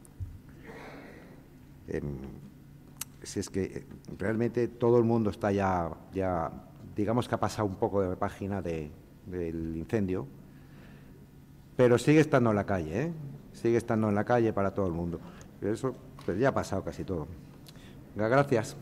[SPEAKER 3] si es que realmente todo el mundo está ya digamos que ha pasado un poco de página del incendio, pero sigue estando en la calle, ¿eh? Sigue estando en la calle para todo el mundo. Pero eso pues ya ha pasado casi todo. Gracias.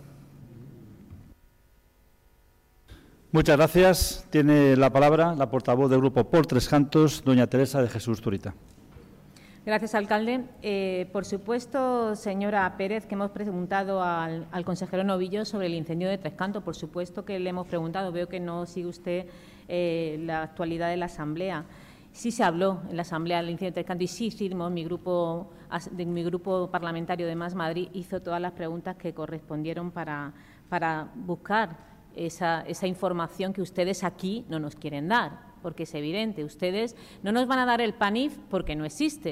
[SPEAKER 1] Muchas gracias. Tiene la palabra la portavoz del Grupo Por Tres Cantos, doña Teresa de Jesús Zurita.
[SPEAKER 4] Gracias, alcalde. Por supuesto, señora Pérez, que hemos preguntado al consejero Novillo sobre el incendio de Tres Cantos. Por supuesto que le hemos preguntado. Veo que no sigue usted la actualidad de la Asamblea. Sí se habló en la Asamblea del incendio de Tres Cantos y sí hicimos, mi grupo parlamentario de Más Madrid hizo todas las preguntas que correspondieron para buscar esa información que ustedes aquí no nos quieren dar, porque es evidente, ustedes no nos van a dar el PANIF porque no existe,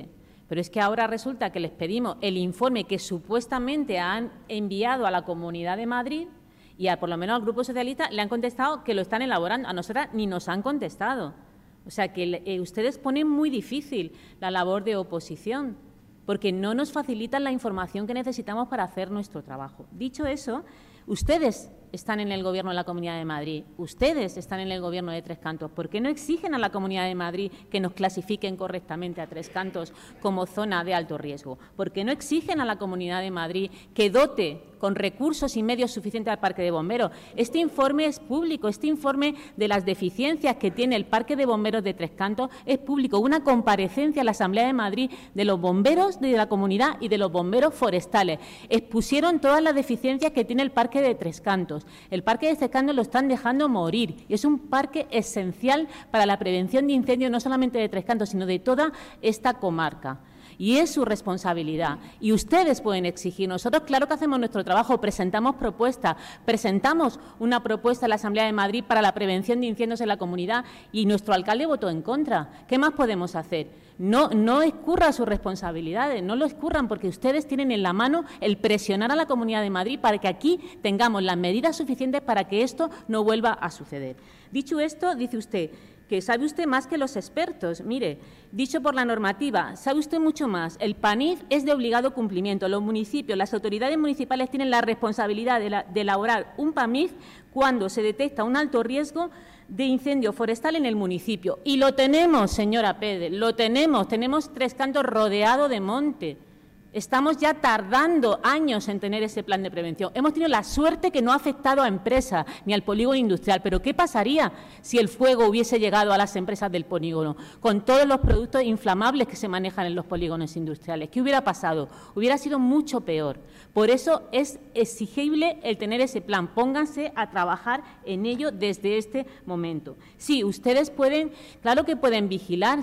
[SPEAKER 4] Pero es que ahora resulta que les pedimos el informe que supuestamente han enviado a la Comunidad de Madrid y por lo menos al Grupo Socialista le han contestado que lo están elaborando. A nosotras ni nos han contestado. O sea, que ustedes ponen muy difícil la labor de oposición porque no nos facilitan la información que necesitamos para hacer nuestro trabajo. Dicho eso, ustedes están en el Gobierno de la Comunidad de Madrid, ustedes están en el Gobierno de Tres Cantos. ¿Por qué no exigen a la Comunidad de Madrid que nos clasifiquen correctamente a Tres Cantos como zona de alto riesgo? ¿Por qué no exigen a la Comunidad de Madrid que dote con recursos y medios suficientes al Parque de Bomberos? Este informe es público, este informe de las deficiencias que tiene el Parque de Bomberos de Tres Cantos es público. Una comparecencia en la Asamblea de Madrid de los bomberos de la comunidad y de los bomberos forestales. Expusieron todas las deficiencias que tiene el Parque de Tres Cantos. El Parque de Tres Cantos lo están dejando morir y es un parque esencial para la prevención de incendios no solamente de Tres Cantos, sino de toda esta comarca. Y es su responsabilidad. Y ustedes pueden exigir. Nosotros, claro que hacemos nuestro trabajo, presentamos propuestas, presentamos una propuesta en la Asamblea de Madrid para la prevención de incendios en la comunidad y nuestro alcalde votó en contra. ¿Qué más podemos hacer? No escurran sus responsabilidades, no lo escurran, porque ustedes tienen en la mano el presionar a la Comunidad de Madrid para que aquí tengamos las medidas suficientes para que esto no vuelva a suceder. Dicho esto, dice usted que sabe usted más que los expertos. Mire, dicho por la normativa, sabe usted mucho más. El PANIF es de obligado cumplimiento. Los municipios, las autoridades municipales tienen la responsabilidad de elaborar un PANIF cuando se detecta un alto riesgo de incendio forestal en el municipio. Y lo tenemos, señora Pérez, lo tenemos. Tenemos Tres Cantos rodeado de monte. Estamos ya tardando años en tener ese plan de prevención. Hemos tenido la suerte que no ha afectado a empresas ni al polígono industrial. Pero ¿qué pasaría si el fuego hubiese llegado a las empresas del polígono con todos los productos inflamables que se manejan en los polígonos industriales? ¿Qué hubiera pasado? Hubiera sido mucho peor. Por eso es exigible el tener ese plan. Pónganse a trabajar en ello desde este momento. Sí, ustedes pueden, claro que pueden vigilar,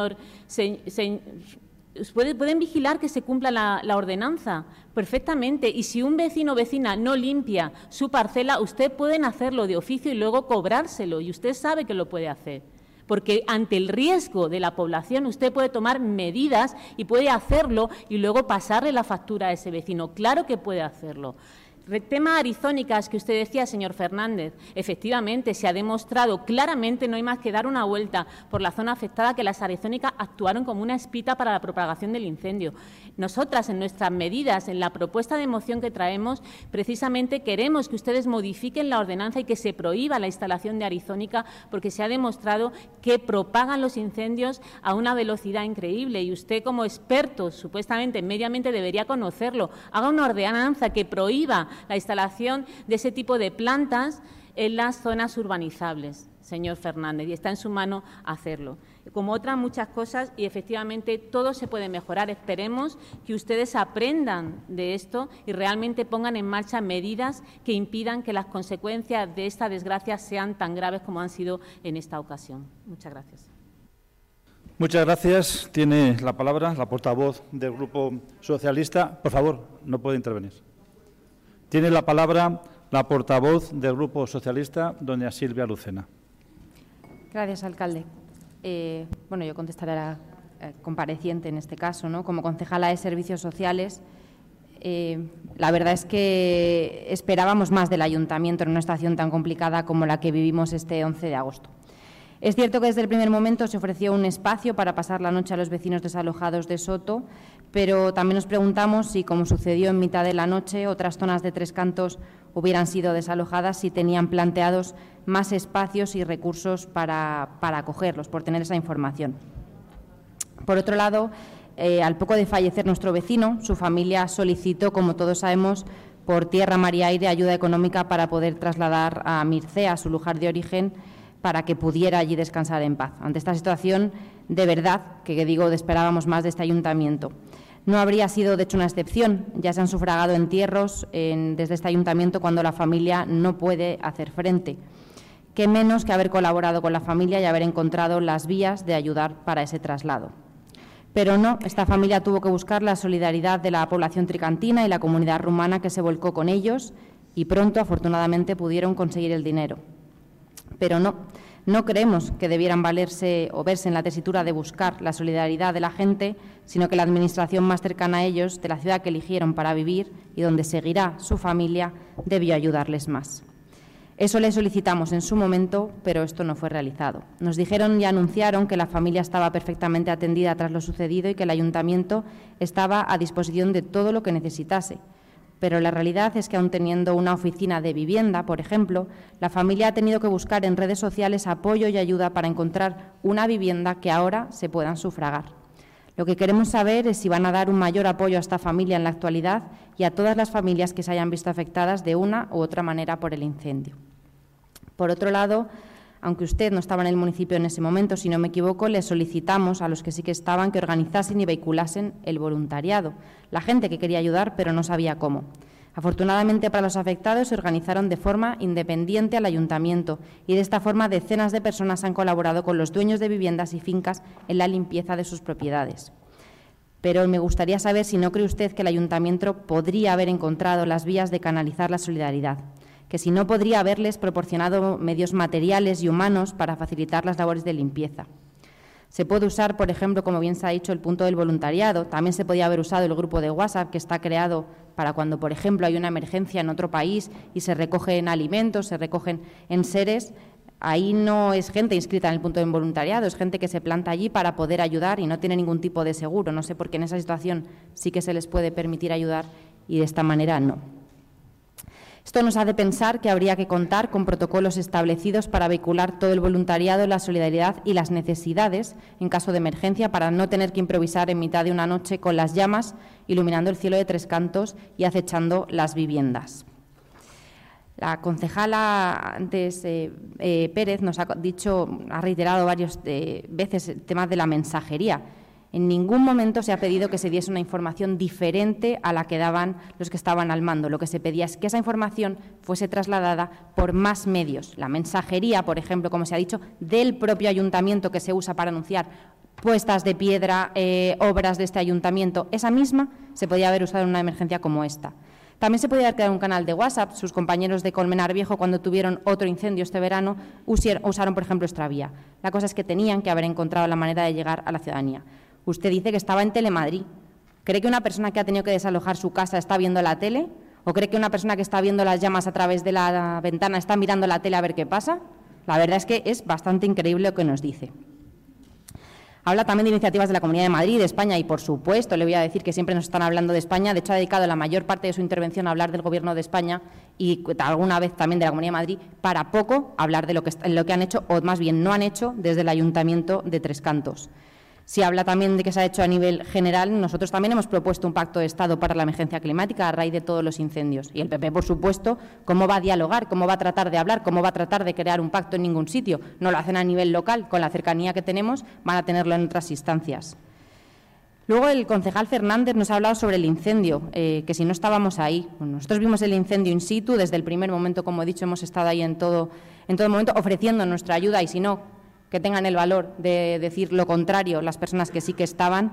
[SPEAKER 4] pueden vigilar que se cumpla la ordenanza perfectamente, y si un vecino o vecina no limpia su parcela, usted pueden hacerlo de oficio y luego cobrárselo, y usted sabe que lo puede hacer. Porque ante el riesgo de la población usted puede tomar medidas y puede hacerlo y luego pasarle la factura a ese vecino. Claro que puede hacerlo. El tema arizónicas que usted decía, señor Fernández, efectivamente se ha demostrado claramente, no hay más que dar una vuelta por la zona afectada, que las arizónicas actuaron como una espita para la propagación del incendio. Nosotras, en nuestras medidas, en la propuesta de moción que traemos, precisamente queremos que ustedes modifiquen la ordenanza y que se prohíba la instalación de arizónica, porque se ha demostrado que propagan los incendios a una velocidad increíble, y usted, como experto supuestamente en medio ambiente, debería conocerlo. Haga una ordenanza que prohíba la instalación de ese tipo de plantas en las zonas urbanizables, señor Fernández, y está en su mano hacerlo. Como otras muchas cosas, y efectivamente todo se puede mejorar. Esperemos que ustedes aprendan de esto y realmente pongan en marcha medidas que impidan que las consecuencias de esta desgracia sean tan graves como han sido en esta ocasión. Muchas gracias.
[SPEAKER 1] Muchas gracias. Tiene la palabra la portavoz del Grupo Socialista. Por favor, no puede intervenir. Tiene la palabra la portavoz del Grupo Socialista, doña Silvia Lucena.
[SPEAKER 5] Gracias, alcalde. Yo contestaré a la compareciente en este caso, ¿no? Como concejala de Servicios Sociales, la verdad es que esperábamos más del Ayuntamiento en una situación tan complicada como la que vivimos este 11 de agosto. Es cierto que desde el primer momento se ofreció un espacio para pasar la noche a los vecinos desalojados de Soto, pero también nos preguntamos si, como sucedió en mitad de la noche, otras zonas de Tres Cantos hubieran sido desalojadas si tenían planteados más espacios y recursos para acogerlos, por tener esa información. Por otro lado, al poco de fallecer nuestro vecino, su familia solicitó, como todos sabemos, por tierra, mar y aire, ayuda económica para poder trasladar a Mircea, su lugar de origen, para que pudiera allí descansar en paz. Ante esta situación, de verdad, que esperábamos más de este ayuntamiento. No habría sido, de hecho, una excepción. Ya se han sufragado entierros desde este ayuntamiento cuando la familia no puede hacer frente. Qué menos que haber colaborado con la familia y haber encontrado las vías de ayudar para ese traslado. Pero no, esta familia tuvo que buscar la solidaridad de la población tricantina y la comunidad rumana, que se volcó con ellos, y pronto, afortunadamente, pudieron conseguir el dinero. Pero no, No creemos que debieran valerse o verse en la tesitura de buscar la solidaridad de la gente, sino que la Administración más cercana a ellos, de la ciudad que eligieron para vivir y donde seguirá su familia, debió ayudarles más. Eso le solicitamos en su momento, pero esto no fue realizado. Nos dijeron y anunciaron que la familia estaba perfectamente atendida tras lo sucedido y que el Ayuntamiento estaba a disposición de todo lo que necesitase. Pero la realidad es que, aun teniendo una oficina de vivienda, por ejemplo, la familia ha tenido que buscar en redes sociales apoyo y ayuda para encontrar una vivienda que ahora se puedan sufragar. Lo que queremos saber es si van a dar un mayor apoyo a esta familia en la actualidad y a todas las familias que se hayan visto afectadas de una u otra manera por el incendio. Por otro lado, aunque usted no estaba en el municipio en ese momento, si no me equivoco, le solicitamos a los que sí que estaban que organizasen y vehiculasen el voluntariado. La gente que quería ayudar, pero no sabía cómo. Afortunadamente para los afectados, se organizaron de forma independiente al Ayuntamiento y de esta forma decenas de personas han colaborado con los dueños de viviendas y fincas en la limpieza de sus propiedades. Pero me gustaría saber si no cree usted que el Ayuntamiento podría haber encontrado las vías de canalizar la solidaridad, que si no podría haberles proporcionado medios materiales y humanos para facilitar las labores de limpieza. Se puede usar, por ejemplo, como bien se ha dicho, el punto del voluntariado. También se podía haber usado el grupo de WhatsApp que está creado para cuando, por ejemplo, hay una emergencia en otro país y se recogen alimentos, se recogen enseres. Ahí no es gente inscrita en el punto de voluntariado, es gente que se planta allí para poder ayudar y no tiene ningún tipo de seguro. No sé por qué en esa situación sí que se les puede permitir ayudar y de esta manera no. Esto nos hace pensar que habría que contar con protocolos establecidos para vehicular todo el voluntariado, la solidaridad y las necesidades en caso de emergencia, para no tener que improvisar en mitad de una noche con las llamas, iluminando el cielo de Tres Cantos y acechando las viviendas. La concejala antes, Pérez, nos ha reiterado varias veces el tema de la mensajería. En ningún momento se ha pedido que se diese una información diferente a la que daban los que estaban al mando. Lo que se pedía es que esa información fuese trasladada por más medios. La mensajería, por ejemplo, como se ha dicho, del propio ayuntamiento que se usa para anunciar puestas de piedra, obras de este ayuntamiento, esa misma se podía haber usado en una emergencia como esta. También se podía haber creado un canal de WhatsApp. Sus compañeros de Colmenar Viejo, cuando tuvieron otro incendio este verano, usaron, por ejemplo, Extravía. La cosa es que tenían que haber encontrado la manera de llegar a la ciudadanía. Usted dice que estaba en Telemadrid. ¿Cree que una persona que ha tenido que desalojar su casa está viendo la tele? ¿O cree que una persona que está viendo las llamas a través de la ventana está mirando la tele a ver qué pasa? La verdad es que es bastante increíble lo que nos dice. Habla también de iniciativas de la Comunidad de Madrid, de España, y por supuesto le voy a decir que siempre nos están hablando de España. De hecho, ha dedicado la mayor parte de su intervención a hablar del Gobierno de España y alguna vez también de la Comunidad de Madrid, para poco hablar de lo que han hecho, o más bien no han hecho, desde el Ayuntamiento de Tres Cantos. Si habla también de que se ha hecho a nivel general, nosotros también hemos propuesto un pacto de Estado para la emergencia climática a raíz de todos los incendios. Y el PP, por supuesto, ¿cómo va a dialogar? ¿Cómo va a tratar de hablar? ¿Cómo va a tratar de crear un pacto en ningún sitio? No lo hacen a nivel local. Con la cercanía que tenemos, van a tenerlo en otras instancias. Luego el concejal Fernández nos ha hablado sobre el incendio, que si no estábamos ahí. Bueno, nosotros vimos el incendio in situ desde el primer momento, como he dicho, hemos estado ahí en todo momento ofreciendo nuestra ayuda, y si no, que tengan el valor de decir lo contrario las personas que sí que estaban.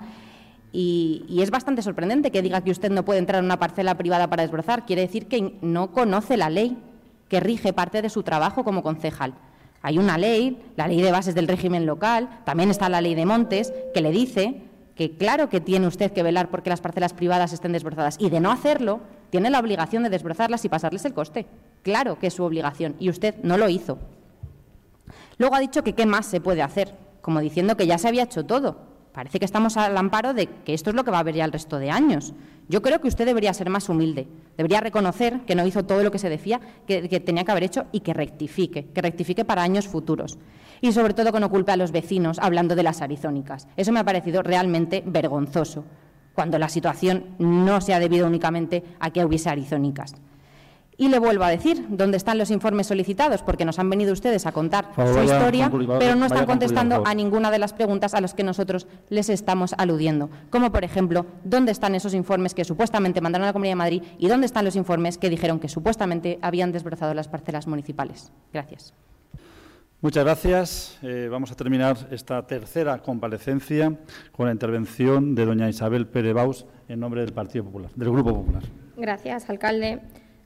[SPEAKER 5] Y es bastante sorprendente que diga que usted no puede entrar en una parcela privada para desbrozar. Quiere decir que no conoce la ley que rige parte de su trabajo como concejal. Hay una ley, la ley de bases del régimen local, también está la ley de montes, que le dice que claro que tiene usted que velar porque las parcelas privadas estén desbrozadas, y de no hacerlo, tiene la obligación de desbrozarlas y pasarles el coste. Claro que es su obligación, y usted no lo hizo. Luego ha dicho que qué más se puede hacer, como diciendo que ya se había hecho todo. Parece que estamos al amparo de que esto es lo que va a haber ya el resto de años. Yo creo que usted debería ser más humilde, debería reconocer que no hizo todo lo que se decía que tenía que haber hecho, y que rectifique para años futuros. Y sobre todo que no culpe a los vecinos hablando de las arizónicas. Eso me ha parecido realmente vergonzoso, cuando la situación no se ha debido únicamente a que hubiese arizónicas. Y le vuelvo a decir, ¿dónde están los informes solicitados? Porque nos han venido ustedes a contar su historia, pero no están contestando a ninguna de las preguntas a las que nosotros les estamos aludiendo. Como, por ejemplo, ¿dónde están esos informes que supuestamente mandaron a la Comunidad de Madrid? ¿Y dónde están los informes que dijeron que supuestamente habían desbrozado las parcelas municipales? Gracias.
[SPEAKER 1] Muchas gracias. Vamos a terminar esta tercera comparecencia con la intervención de doña Isabel Pérez Baus en nombre del Partido Popular, del Grupo Popular.
[SPEAKER 6] Gracias, alcalde.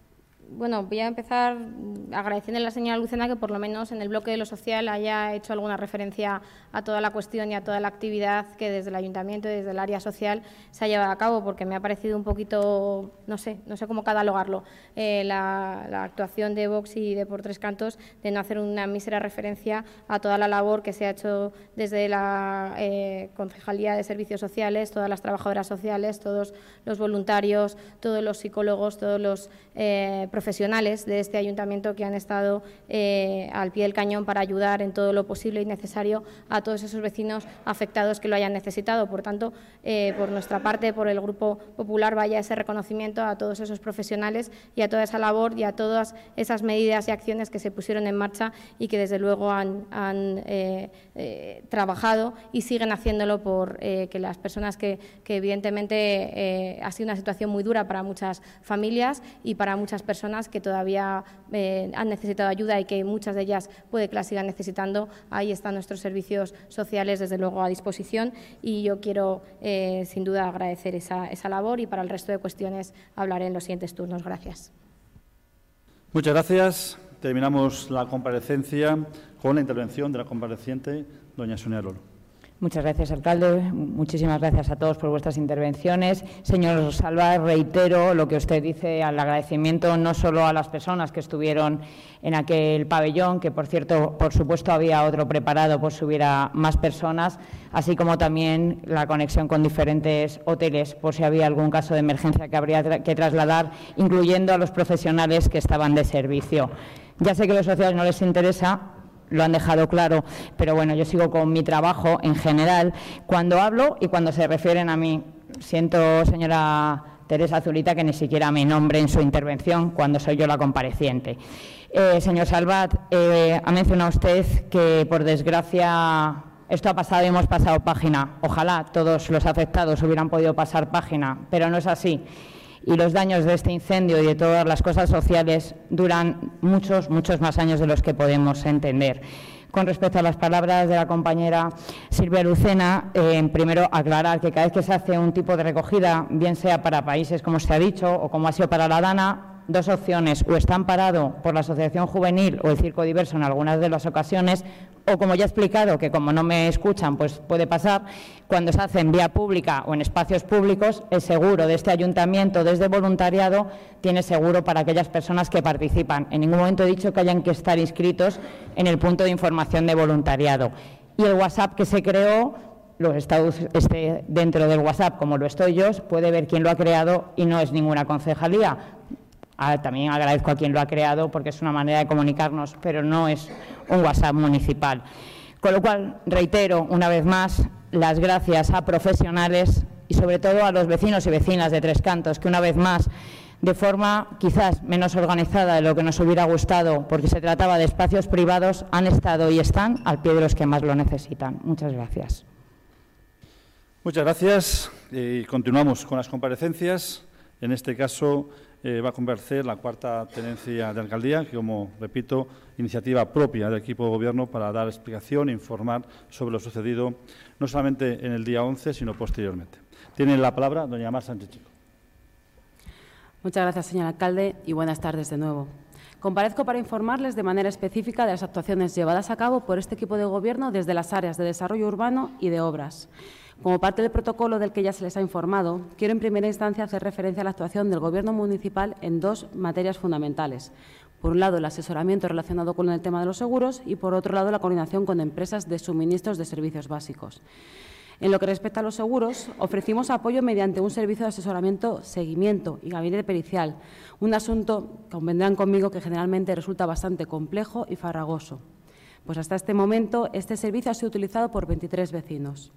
[SPEAKER 6] Bueno, voy a empezar agradeciendo a la señora Lucena que por lo menos en el bloque de lo social haya hecho alguna referencia a toda la cuestión y a toda la actividad que desde el Ayuntamiento y desde el área social se ha llevado a cabo, porque me ha parecido un poquito, no sé cómo catalogarlo, la actuación de Vox y de Por Tres Cantos de no hacer una mísera referencia a toda la labor que se ha hecho desde la Concejalía de Servicios Sociales, todas las trabajadoras sociales, todos los voluntarios, todos los psicólogos, todos los profesionales de este ayuntamiento que han estado al pie del cañón para ayudar en todo lo posible y necesario a todos esos vecinos afectados que lo hayan necesitado. Por tanto, por nuestra parte, por el Grupo Popular, vaya ese reconocimiento a todos esos profesionales y a toda esa labor y a todas esas medidas y acciones que se pusieron en marcha y que desde luego han trabajado y siguen haciéndolo por que las personas que evidentemente ha sido una situación muy dura para muchas familias y para muchas personas que todavía han necesitado ayuda y que muchas de ellas puede que la sigan necesitando. Ahí están nuestros servicios sociales, desde luego, a disposición, y yo quiero, sin duda, agradecer esa labor, y para el resto de cuestiones hablaré en los siguientes turnos. Gracias.
[SPEAKER 1] Muchas gracias. Terminamos la comparecencia con la intervención de la compareciente, doña Sonia Lolo.
[SPEAKER 8] Muchas gracias, alcalde. Muchísimas gracias a todos por vuestras intervenciones. Señor Salvat, reitero lo que usted dice, al agradecimiento no solo a las personas que estuvieron en aquel pabellón, que, por cierto, por supuesto, había otro preparado por si hubiera más personas, así como también la conexión con diferentes hoteles, por si había algún caso de emergencia que habría que trasladar, incluyendo a los profesionales que estaban de servicio. Ya sé que a los sociales no les interesa, lo han dejado claro, pero bueno, yo sigo con mi trabajo en general. Cuando hablo y cuando se refieren a mí, siento, señora Teresa Zulita, que ni siquiera me nombre en su intervención cuando soy yo la compareciente. Señor Salvat, ha mencionado usted que, por desgracia, esto ha pasado y hemos pasado página. Ojalá todos los afectados hubieran podido pasar página, pero no es así. Y los daños de este incendio y de todas las cosas sociales duran muchos más años de los que podemos entender. Con respecto a las palabras de la compañera Silvia Lucena, primero aclarar que cada vez que se hace un tipo de recogida, bien sea para países, como se ha dicho, o como ha sido para la Dana, dos opciones: o está amparado por la Asociación Juvenil o el Circo Diverso en algunas de las ocasiones, o, como ya he explicado, que como no me escuchan, pues puede pasar, cuando se hace en vía pública o en espacios públicos, el seguro de este ayuntamiento desde voluntariado tiene seguro para aquellas personas que participan. En ningún momento he dicho que hayan que estar inscritos en el punto de información de voluntariado. Y el WhatsApp que se creó, esté dentro del WhatsApp como lo estoy yo, puede ver quién lo ha creado y no es ninguna concejalía. También agradezco a quien lo ha creado porque es una manera de comunicarnos, pero no es un WhatsApp municipal. Con lo cual, reitero una vez más las gracias a profesionales y sobre todo a los vecinos y vecinas de Tres Cantos, que una vez más, de forma quizás menos organizada de lo que nos hubiera gustado, porque se trataba de espacios privados, han estado y están al pie de los que más lo necesitan. Muchas gracias.
[SPEAKER 1] Muchas gracias. Continuamos con las comparecencias. En este caso va a comparecer la cuarta tenencia de alcaldía, que, como repito, iniciativa propia del equipo de gobierno para dar explicación e informar sobre lo sucedido no solamente en el día 11, sino posteriormente. Tiene la palabra doña Mar Sánchez Chico.
[SPEAKER 9] Muchas gracias, señor alcalde, y buenas tardes de nuevo. Comparezco para informarles de manera específica de las actuaciones llevadas a cabo por este equipo de gobierno desde las áreas de desarrollo urbano y de obras. Como parte del protocolo del que ya se les ha informado, quiero en primera instancia hacer referencia a la actuación del Gobierno municipal en dos materias fundamentales. Por un lado, el asesoramiento relacionado con el tema de los seguros y, por otro lado, la coordinación con empresas de suministros de servicios básicos. En lo que respecta a los seguros, ofrecimos apoyo mediante un servicio de asesoramiento, seguimiento y gabinete pericial, un asunto, convendrán conmigo, que generalmente resulta bastante complejo y farragoso. Pues hasta este momento, este servicio ha sido utilizado por 23 vecinos.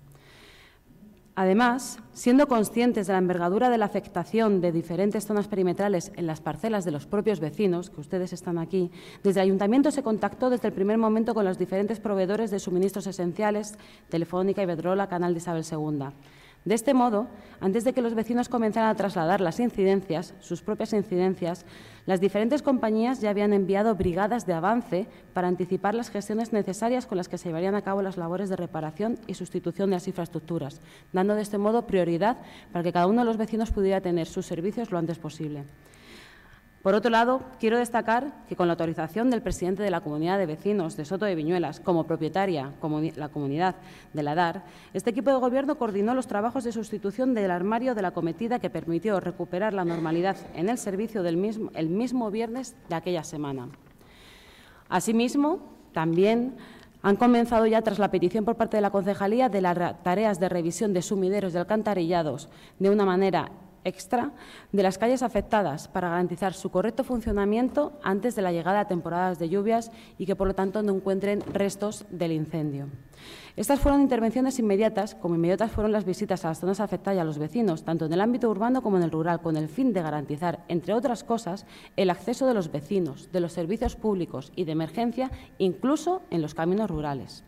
[SPEAKER 9] Además, siendo conscientes de la envergadura de la afectación de diferentes zonas perimetrales en las parcelas de los propios vecinos, que ustedes están aquí, desde el Ayuntamiento se contactó desde el primer momento con los diferentes proveedores de suministros esenciales, Telefónica, Iberdrola, Canal de Isabel II. De este modo, antes de que los vecinos comenzaran a trasladar las incidencias, sus propias incidencias, las diferentes compañías ya habían enviado brigadas de avance para anticipar las gestiones necesarias con las que se llevarían a cabo las labores de reparación y sustitución de las infraestructuras, dando de este modo prioridad para que cada uno de los vecinos pudiera tener sus servicios lo antes posible. Por otro lado, quiero destacar que con la autorización del presidente de la Comunidad de Vecinos de Soto de Viñuelas como propietaria la comunidad de la DAR, este equipo de Gobierno coordinó los trabajos de sustitución del armario de la acometida que permitió recuperar la normalidad en el servicio el mismo viernes de aquella semana. Asimismo, también han comenzado ya, tras la petición por parte de la Concejalía, de las tareas de revisión de sumideros y alcantarillados de una manera extra de las calles afectadas para garantizar su correcto funcionamiento antes de la llegada de temporadas de lluvias y que, por lo tanto, no encuentren restos del incendio. Estas fueron intervenciones inmediatas, como inmediatas fueron las visitas a las zonas afectadas y a los vecinos, tanto en el ámbito urbano como en el rural, con el fin de garantizar, entre otras cosas, el acceso de los vecinos, de los servicios públicos y de emergencia, incluso en los caminos rurales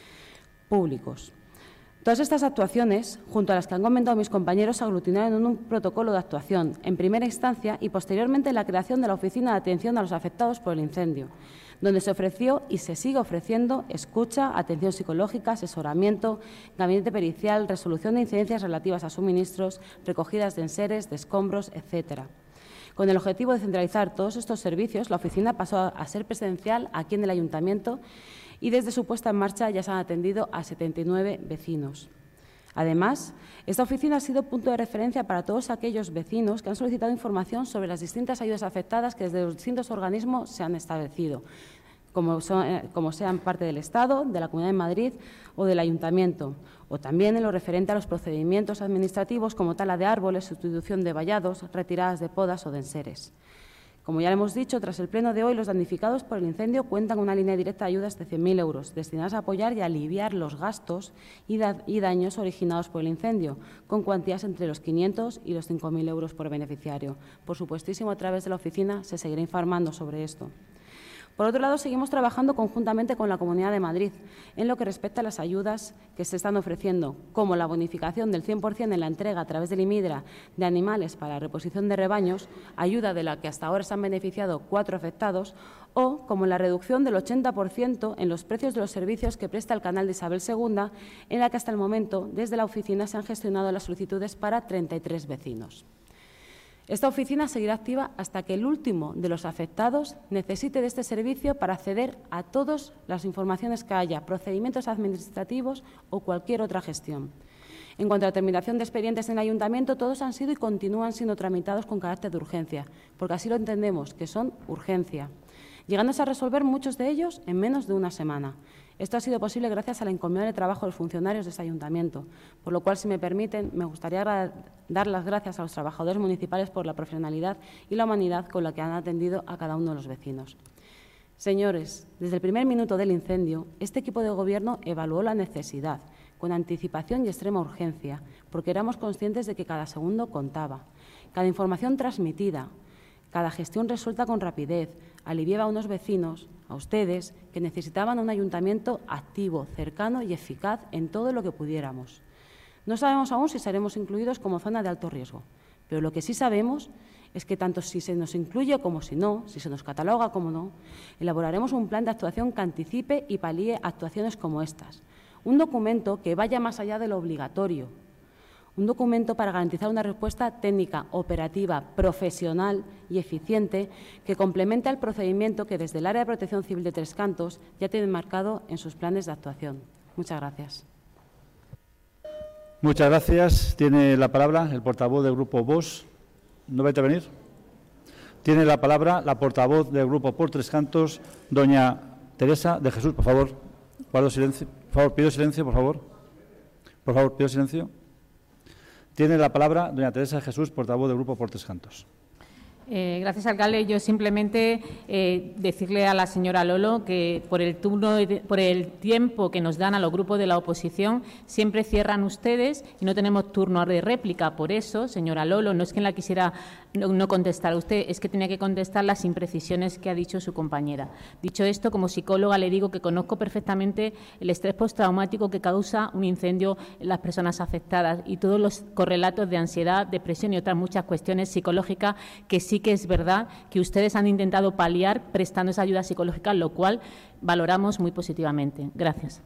[SPEAKER 9] públicos. Todas estas actuaciones, junto a las que han comentado mis compañeros, se aglutinaron en un protocolo de actuación, en primera instancia y posteriormente la creación de la Oficina de Atención a los Afectados por el Incendio, donde se ofreció y se sigue ofreciendo escucha, atención psicológica, asesoramiento, gabinete pericial, resolución de incidencias relativas a suministros, recogidas de enseres, de escombros, etcétera. Con el objetivo de centralizar todos estos servicios, la oficina pasó a ser presencial aquí en el Ayuntamiento y desde su puesta en marcha ya se han atendido a 79 vecinos. Además, esta oficina ha sido punto de referencia para todos aquellos vecinos que han solicitado información sobre las distintas ayudas afectadas que desde los distintos organismos se han establecido, como sean parte del Estado, de la Comunidad de Madrid o del Ayuntamiento, o también en lo referente a los procedimientos administrativos como tala de árboles, sustitución de vallados, retiradas de podas o de enseres. Como ya le hemos dicho, tras el pleno de hoy, los damnificados por el incendio cuentan con una línea directa de ayudas de 100.000 euros, destinadas a apoyar y aliviar los gastos y daños originados por el incendio, con cuantías entre los 500 y los 5.000 euros por beneficiario. Por supuestísimo, a través de la oficina se seguirá informando sobre esto. Por otro lado, seguimos trabajando conjuntamente con la Comunidad de Madrid en lo que respecta a las ayudas que se están ofreciendo, como la bonificación del 100% en la entrega a través del IMIDRA de animales para la reposición de rebaños, ayuda de la que hasta ahora se han beneficiado 4 afectados, o como la reducción del 80% en los precios de los servicios que presta el canal de Isabel II, en la que hasta el momento, desde la oficina, se han gestionado las solicitudes para 33 vecinos. Esta oficina seguirá activa hasta que el último de los afectados necesite de este servicio para acceder a todas las informaciones que haya, procedimientos administrativos o cualquier otra gestión. En cuanto a la terminación de expedientes en el Ayuntamiento, todos han sido y continúan siendo tramitados con carácter de urgencia, porque así lo entendemos, que son urgencia, llegándose a resolver muchos de ellos en menos de una semana. Esto ha sido posible gracias al encomiable trabajo de los funcionarios de este Ayuntamiento, por lo cual, si me permiten, me gustaría dar las gracias a los trabajadores municipales por la profesionalidad y la humanidad con la que han atendido a cada uno de los vecinos. Señores, desde el primer minuto del incendio, este equipo de Gobierno evaluó la necesidad, con anticipación y extrema urgencia, porque éramos conscientes de que cada segundo contaba. Cada información transmitida, cada gestión resuelta con rapidez, aliviaba a unos vecinos, a ustedes, que necesitaban un ayuntamiento activo, cercano y eficaz en todo lo que pudiéramos. No sabemos aún si seremos incluidos como zona de alto riesgo, pero lo que sí sabemos es que tanto si se nos incluye como si no, si se nos cataloga como no, elaboraremos un plan de actuación que anticipe y palíe actuaciones como estas. Un documento que vaya más allá de lo obligatorio. Un documento para garantizar una respuesta técnica, operativa, profesional y eficiente que complemente al procedimiento que desde el Área de Protección Civil de Tres Cantos ya tienen marcado en sus planes de actuación. Muchas gracias.
[SPEAKER 1] Muchas gracias. Tiene la palabra el portavoz del Grupo VOX. ¿No va a intervenir? Tiene la palabra la portavoz del Grupo por Tres Cantos, doña Teresa de Jesús. Por favor, guardo silencio. Por favor, pido silencio, por favor. Por favor, pido silencio. Tiene la palabra doña Teresa de Jesús, portavoz del Grupo por Tres Cantos.
[SPEAKER 4] Gracias, alcalde. Yo simplemente decirle a la señora Lolo que por el tiempo que nos dan a los grupos de la oposición siempre cierran ustedes y no tenemos turno de réplica. Por eso, señora Lolo, no es que la quisiera no contestar a usted, es que tenía que contestar las imprecisiones que ha dicho su compañera. Dicho esto, como psicóloga le digo que conozco perfectamente el estrés postraumático que causa un incendio en las personas afectadas y todos los correlatos de ansiedad, depresión y otras muchas cuestiones psicológicas que sí que es verdad que ustedes han intentado paliar prestando esa ayuda psicológica, lo cual valoramos muy positivamente. Gracias.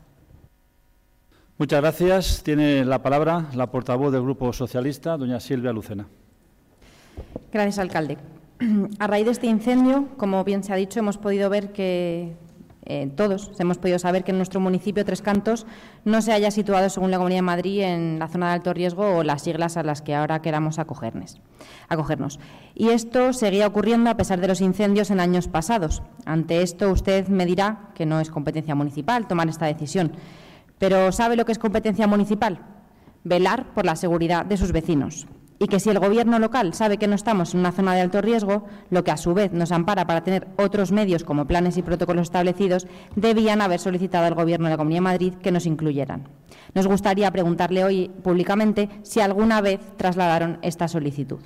[SPEAKER 1] Muchas gracias. Tiene la palabra la portavoz del Grupo Socialista, doña Silvia Lucena.
[SPEAKER 5] Gracias, alcalde. A raíz de este incendio, como bien se ha dicho, hemos podido ver que todos hemos podido saber que en nuestro municipio Tres Cantos no se haya situado, según la Comunidad de Madrid, en la zona de alto riesgo o las siglas a las que ahora queramos acogernos. Y esto seguía ocurriendo a pesar de los incendios en años pasados. Ante esto, usted me dirá que no es competencia municipal tomar esta decisión. Pero ¿sabe lo que es competencia municipal? Velar por la seguridad de sus vecinos. Y que si el Gobierno local sabe que no estamos en una zona de alto riesgo, lo que a su vez nos ampara para tener otros medios como planes y protocolos establecidos, debían haber solicitado al Gobierno de la Comunidad de Madrid que nos incluyeran. Nos gustaría preguntarle hoy públicamente si alguna vez trasladaron esta solicitud.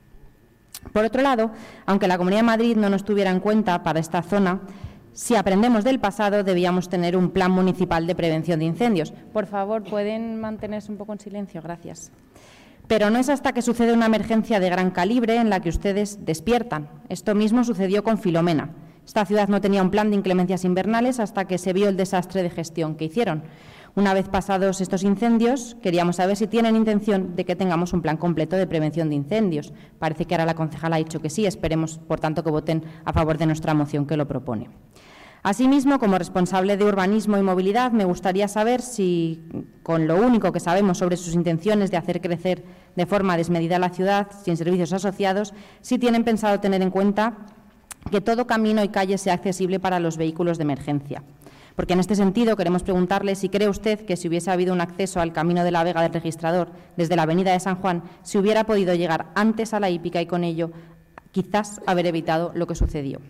[SPEAKER 5] Por otro lado, aunque la Comunidad de Madrid no nos tuviera en cuenta para esta zona, si aprendemos del pasado, debíamos tener un plan municipal de prevención de incendios. Por favor, ¿pueden mantenerse un poco en silencio? Gracias. Pero no es hasta que sucede una emergencia de gran calibre en la que ustedes despiertan. Esto mismo sucedió con Filomena. Esta ciudad no tenía un plan de inclemencias invernales hasta que se vio el desastre de gestión que hicieron. Una vez pasados estos incendios, queríamos saber si tienen intención de que tengamos un plan completo de prevención de incendios. Parece que ahora la concejala ha dicho que sí. Esperemos, por tanto, que voten a favor de nuestra moción que lo propone. Asimismo, como responsable de Urbanismo y Movilidad, me gustaría saber si, con lo único que sabemos sobre sus intenciones de hacer crecer de forma desmedida la ciudad, sin servicios asociados, si tienen pensado tener en cuenta que todo camino y calle sea accesible para los vehículos de emergencia. Porque en este sentido queremos preguntarle si cree usted que si hubiese habido un acceso al Camino de la Vega del Registrador desde la avenida de San Juan, se hubiera podido llegar antes a la hípica y con ello quizás haber evitado lo que sucedió.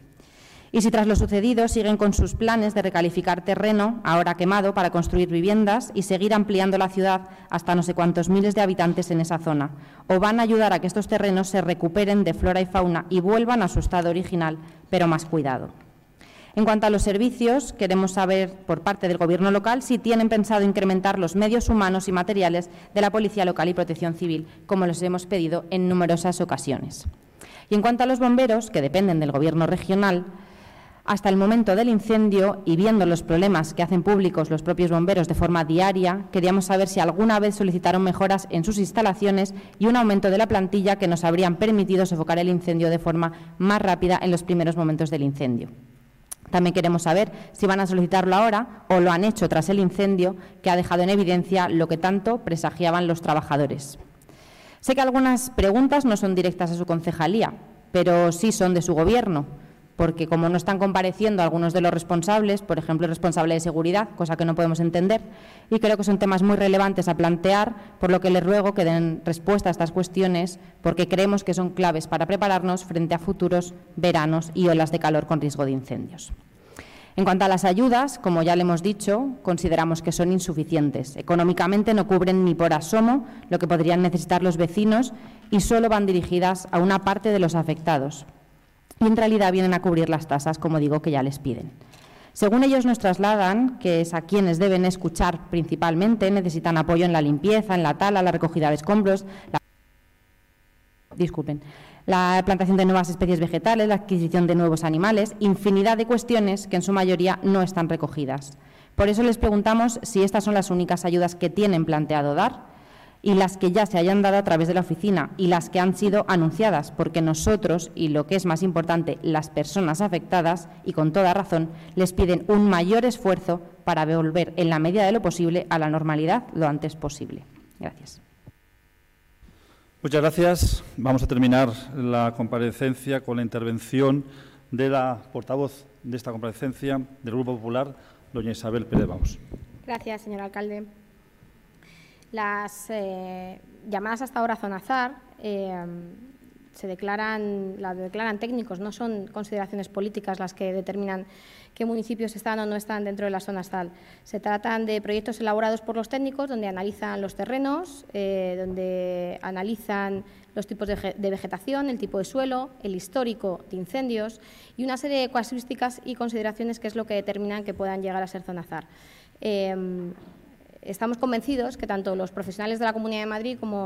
[SPEAKER 5] Y si tras lo sucedido siguen con sus planes de recalificar terreno, ahora quemado, para construir viviendas y seguir ampliando la ciudad hasta no sé cuántos miles de habitantes en esa zona, o van a ayudar a que estos terrenos se recuperen de flora y fauna y vuelvan a su estado original, pero más cuidado. En cuanto a los servicios, queremos saber por parte del Gobierno local si tienen pensado incrementar los medios humanos y materiales de la Policía Local y Protección Civil, como les hemos pedido en numerosas ocasiones. Y en cuanto a los bomberos, que dependen del Gobierno regional, hasta el momento del incendio y viendo los problemas que hacen públicos los propios bomberos de forma diaria, queríamos saber si alguna vez solicitaron mejoras en sus instalaciones y un aumento de la plantilla que nos habrían permitido sofocar el incendio de forma más rápida en los primeros momentos del incendio. También queremos saber si van a solicitarlo ahora o lo han hecho tras el incendio que ha dejado en evidencia lo que tanto presagiaban los trabajadores. Sé que algunas preguntas no son directas a su concejalía, pero sí son de su Gobierno, porque como no están compareciendo algunos de los responsables, por ejemplo, el responsable de seguridad, cosa que no podemos entender, y creo que son temas muy relevantes a plantear, por lo que les ruego que den respuesta a estas cuestiones, porque creemos que son claves para prepararnos frente a futuros veranos y olas de calor con riesgo de incendios. En cuanto a las ayudas, como ya le hemos dicho, consideramos que son insuficientes. Económicamente no cubren ni por asomo lo que podrían necesitar los vecinos y solo van dirigidas a una parte de los afectados. Y en realidad vienen a cubrir las tasas, como digo, que ya les piden. Según ellos nos trasladan, que es a quienes deben escuchar principalmente, necesitan apoyo en la limpieza, en la tala, la recogida de escombros, la plantación de nuevas especies vegetales, la adquisición de nuevos animales, infinidad de cuestiones que en su mayoría no están recogidas. Por eso les preguntamos si estas son las únicas ayudas que tienen planteado dar y las que ya se hayan dado a través de la oficina y las que han sido anunciadas, porque nosotros, y lo que es más importante, las personas afectadas, y con toda razón, les piden un mayor esfuerzo para volver, en la medida de lo posible, a la normalidad lo antes posible. Gracias.
[SPEAKER 1] Muchas gracias. Vamos a terminar la comparecencia con la intervención de la portavoz de esta comparecencia del Grupo Popular, doña Isabel Pérez Baus.
[SPEAKER 6] Gracias, señor alcalde. Las llamadas hasta ahora zona ZAR las declaran técnicos, no son consideraciones políticas las que determinan qué municipios están o no están dentro de las zonas ZAR. Se tratan de proyectos elaborados por los técnicos donde analizan los terrenos, donde analizan los tipos de vegetación, el tipo de suelo, el histórico de incendios y una serie de casuísticas y consideraciones que es lo que determinan que puedan llegar a ser zona ZAR. Estamos convencidos que tanto los profesionales de la Comunidad de Madrid como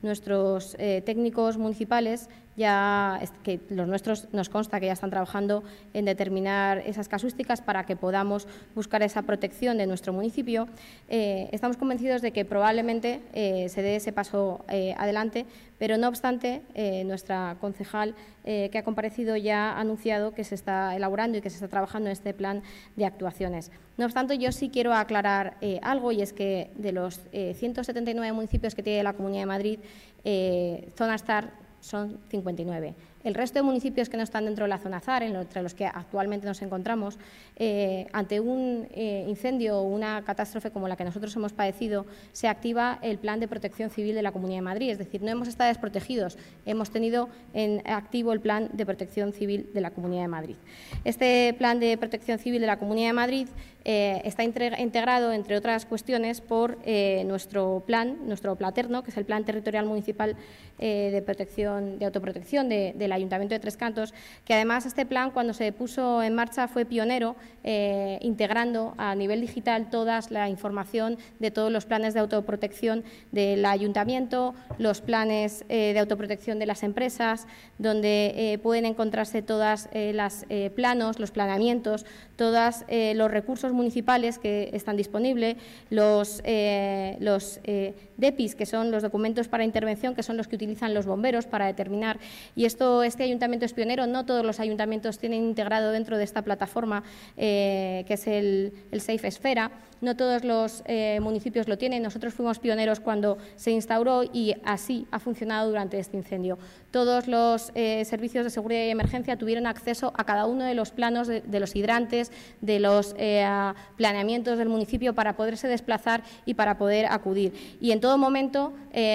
[SPEAKER 6] nuestros técnicos municipales, que los nuestros nos consta que ya están trabajando en determinar esas casuísticas para que podamos buscar esa protección de nuestro municipio. Estamos convencidos de que probablemente se dé ese paso adelante, pero no obstante, nuestra concejal que ha comparecido ya ha anunciado que se está elaborando y que se está trabajando en este plan de actuaciones. No obstante, yo sí quiero aclarar algo, y es que de los 179 municipios que tiene la Comunidad de Madrid, Zona STAR son 59. El resto de municipios que no están dentro de la zona ZAR, entre los que actualmente nos encontramos, ante un incendio o una catástrofe como la que nosotros hemos padecido, se activa el Plan de Protección Civil de la Comunidad de Madrid. Es decir, no hemos estado desprotegidos, hemos tenido en activo el Plan de Protección Civil de la Comunidad de Madrid. Este Plan de Protección Civil de la Comunidad de Madrid está integrado, entre otras cuestiones, por nuestro Platerno, que es el Plan Territorial Municipal de Autoprotección del Ayuntamiento de Tres Cantos, que además este plan, cuando se puso en marcha, fue pionero, integrando a nivel digital toda la información de todos los planes de autoprotección del Ayuntamiento, los planes de autoprotección de las empresas, donde pueden encontrarse todos los planos, los planeamientos, todos los recursos municipales que están disponibles, los DEPIs, que son los documentos para intervención, que son los que utilizan los bomberos para determinar. Y este ayuntamiento es pionero, no todos los ayuntamientos tienen integrado dentro de esta plataforma, que es el Safe Esfera. No todos los municipios lo tienen. Nosotros fuimos pioneros cuando se instauró y así ha funcionado durante este incendio. Todos los servicios de seguridad y emergencia tuvieron acceso a cada uno de los planos de los hidrantes, de los planeamientos del municipio para poderse desplazar y para poder acudir. Y en todo momento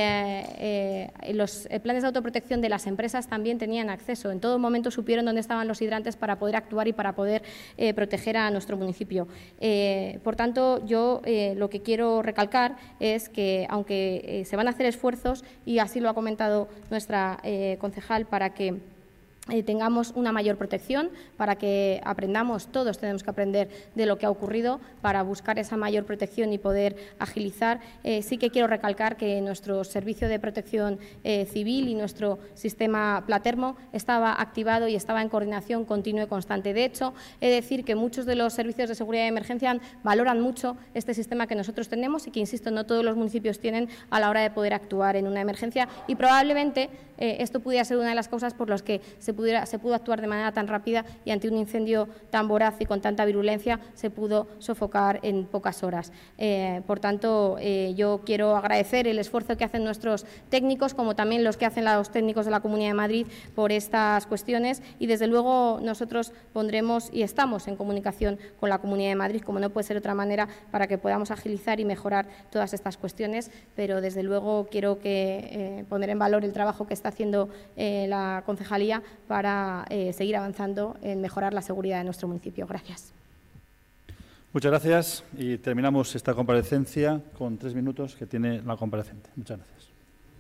[SPEAKER 6] los planes de autoprotección de las empresas también tenían acceso. En todo momento supieron dónde estaban los hidrantes para poder actuar y para poder proteger a nuestro municipio. Por tanto, yo lo que quiero recalcar es que, aunque se van a hacer esfuerzos, y así lo ha comentado nuestra concejal, para que tengamos una mayor protección, para que aprendamos, todos tenemos que aprender de lo que ha ocurrido para buscar esa mayor protección y poder agilizar. Sí que quiero recalcar que nuestro servicio de protección civil y nuestro sistema Platermo estaba activado y estaba en coordinación continua y constante. De hecho, he de decir que muchos de los servicios de seguridad y emergencia valoran mucho este sistema que nosotros tenemos y que, insisto, no todos los municipios tienen a la hora de poder actuar en una emergencia, y probablemente esto pudiera ser una de las causas por las que se pudo actuar de manera tan rápida y ante un incendio tan voraz y con tanta virulencia se pudo sofocar en pocas horas. Por tanto, yo quiero agradecer el esfuerzo que hacen nuestros técnicos, como también los que hacen los técnicos de la Comunidad de Madrid, por estas cuestiones, y desde luego nosotros pondremos y estamos en comunicación con la Comunidad de Madrid, como no puede ser de otra manera, para que podamos agilizar y mejorar todas estas cuestiones, pero desde luego quiero poner en valor el trabajo que está haciendo la concejalía para seguir avanzando en mejorar la seguridad de nuestro municipio. Gracias.
[SPEAKER 1] Muchas gracias, y terminamos esta comparecencia con 3 minutos que tiene la comparecente. Muchas gracias.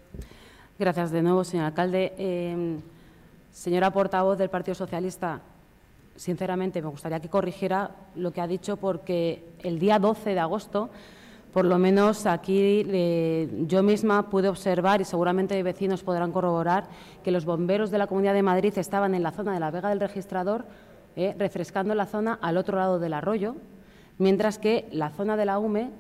[SPEAKER 9] Gracias de nuevo, señor alcalde. Señora portavoz del Partido Socialista, sinceramente me gustaría que corrigiera lo que ha dicho, porque el día 12 de agosto, por lo menos aquí yo misma pude observar, y seguramente vecinos podrán corroborar, que los bomberos de la Comunidad de Madrid estaban en la zona de la Vega del Registrador, refrescando la zona al otro lado del arroyo, mientras que la zona de la UME,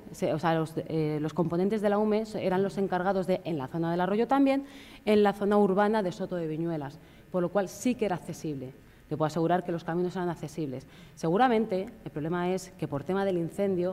[SPEAKER 9] los componentes de la UME eran los encargados de, en la zona del arroyo también, en la zona urbana de Soto de Viñuelas, por lo cual sí que era accesible. Le puedo asegurar que los caminos eran accesibles. Seguramente el problema es que, por tema del incendio,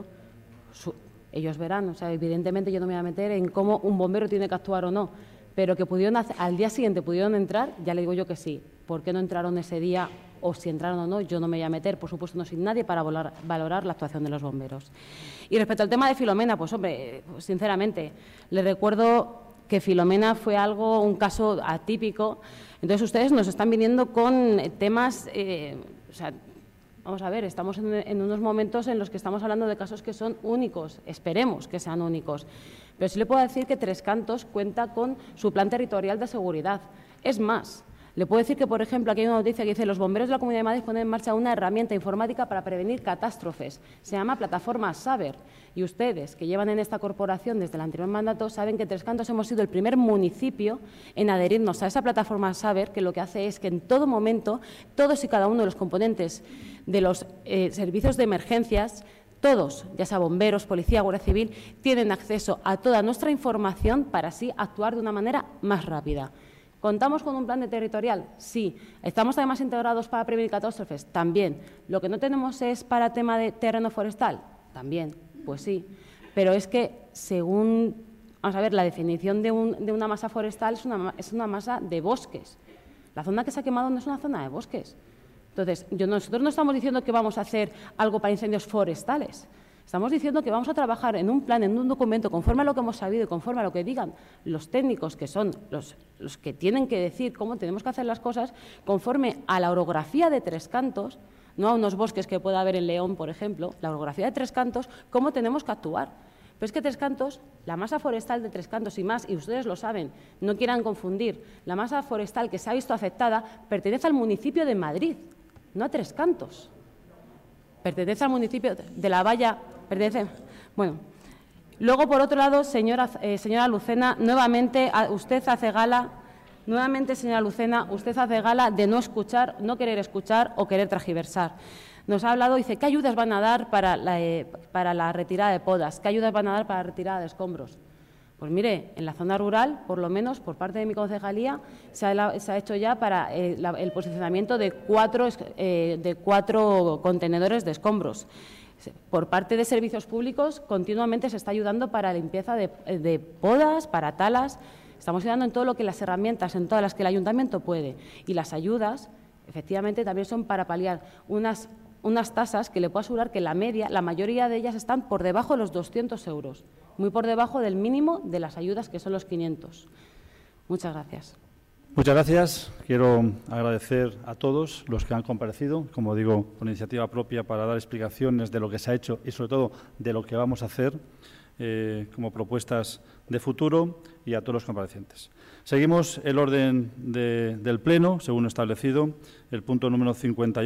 [SPEAKER 9] ellos verán, evidentemente yo no me voy a meter en cómo un bombero tiene que actuar o no, pero que al día siguiente pudieron entrar, ya le digo yo que sí. ¿Por qué no entraron ese día, o si entraron o no? Yo no me voy a meter, por supuesto no soy nadie para valorar la actuación de los bomberos. Y respecto al tema de Filomena, pues hombre, sinceramente, le recuerdo que Filomena fue un caso atípico. Entonces ustedes nos están viniendo con temas, vamos a ver, estamos en unos momentos en los que estamos hablando de casos que son únicos, esperemos que sean únicos. Pero sí le puedo decir que Tres Cantos cuenta con su plan territorial de seguridad. Es más, Le puedo decir que, por ejemplo, aquí hay una noticia que dice los bomberos de la Comunidad de Madrid ponen en marcha una herramienta informática para prevenir catástrofes. Se llama plataforma Saber. Y ustedes, que llevan en esta corporación desde el anterior mandato, saben que Tres Cantos hemos sido el primer municipio en adherirnos a esa plataforma Saber, que lo que hace es que en todo momento todos y cada uno de los componentes de los servicios de emergencias, todos, ya sea bomberos, policía, guardia civil, tienen acceso a toda nuestra información para así actuar de una manera más rápida. ¿Contamos con un plan de territorial? Sí. ¿Estamos además integrados para prevenir catástrofes? También. ¿Lo que no tenemos es para tema de terreno forestal? También. Pues sí. Pero es que, según, vamos a ver, la definición de una masa forestal es una masa de bosques. La zona que se ha quemado no es una zona de bosques. Entonces, nosotros no estamos diciendo que vamos a hacer algo para incendios forestales. Estamos diciendo que vamos a trabajar en un plan, en un documento, conforme a lo que hemos sabido y conforme a lo que digan los técnicos, que son los que tienen que decir cómo tenemos que hacer las cosas, conforme a la orografía de Tres Cantos, no a unos bosques que pueda haber en León, por ejemplo, la orografía de Tres Cantos, cómo tenemos que actuar. Pero es que Tres Cantos, la masa forestal de Tres Cantos y más, y ustedes lo saben, no quieran confundir, la masa forestal que se ha visto afectada pertenece al municipio de Madrid, no a Tres Cantos. Pertenece al municipio de La Valla. Bueno, luego, por otro lado, señora Lucena, nuevamente usted hace gala de no escuchar, no querer escuchar o querer tergiversar. Nos ha hablado, dice, ¿qué ayudas van a dar para la retirada de podas? ¿Qué ayudas van a dar para la retirada de escombros? Pues mire, en la zona rural, por lo menos por parte de mi concejalía, se ha hecho ya para el posicionamiento de cuatro contenedores de escombros. Por parte de servicios públicos, continuamente se está ayudando para limpieza de podas, para talas. Estamos ayudando en todo lo que las herramientas, en todas las que el ayuntamiento puede. Y las ayudas, efectivamente, también son para paliar unas tasas que le puedo asegurar que la mayoría de ellas están por debajo de los 200 euros, muy por debajo del mínimo de las ayudas, que son los 500. Muchas gracias.
[SPEAKER 1] Muchas gracias. Quiero agradecer a todos los que han comparecido, como digo, por iniciativa propia, para dar explicaciones de lo que se ha hecho y, sobre todo, de lo que vamos a hacer como propuestas de futuro, y a todos los comparecientes. Seguimos el orden del Pleno, según establecido, el punto número 58.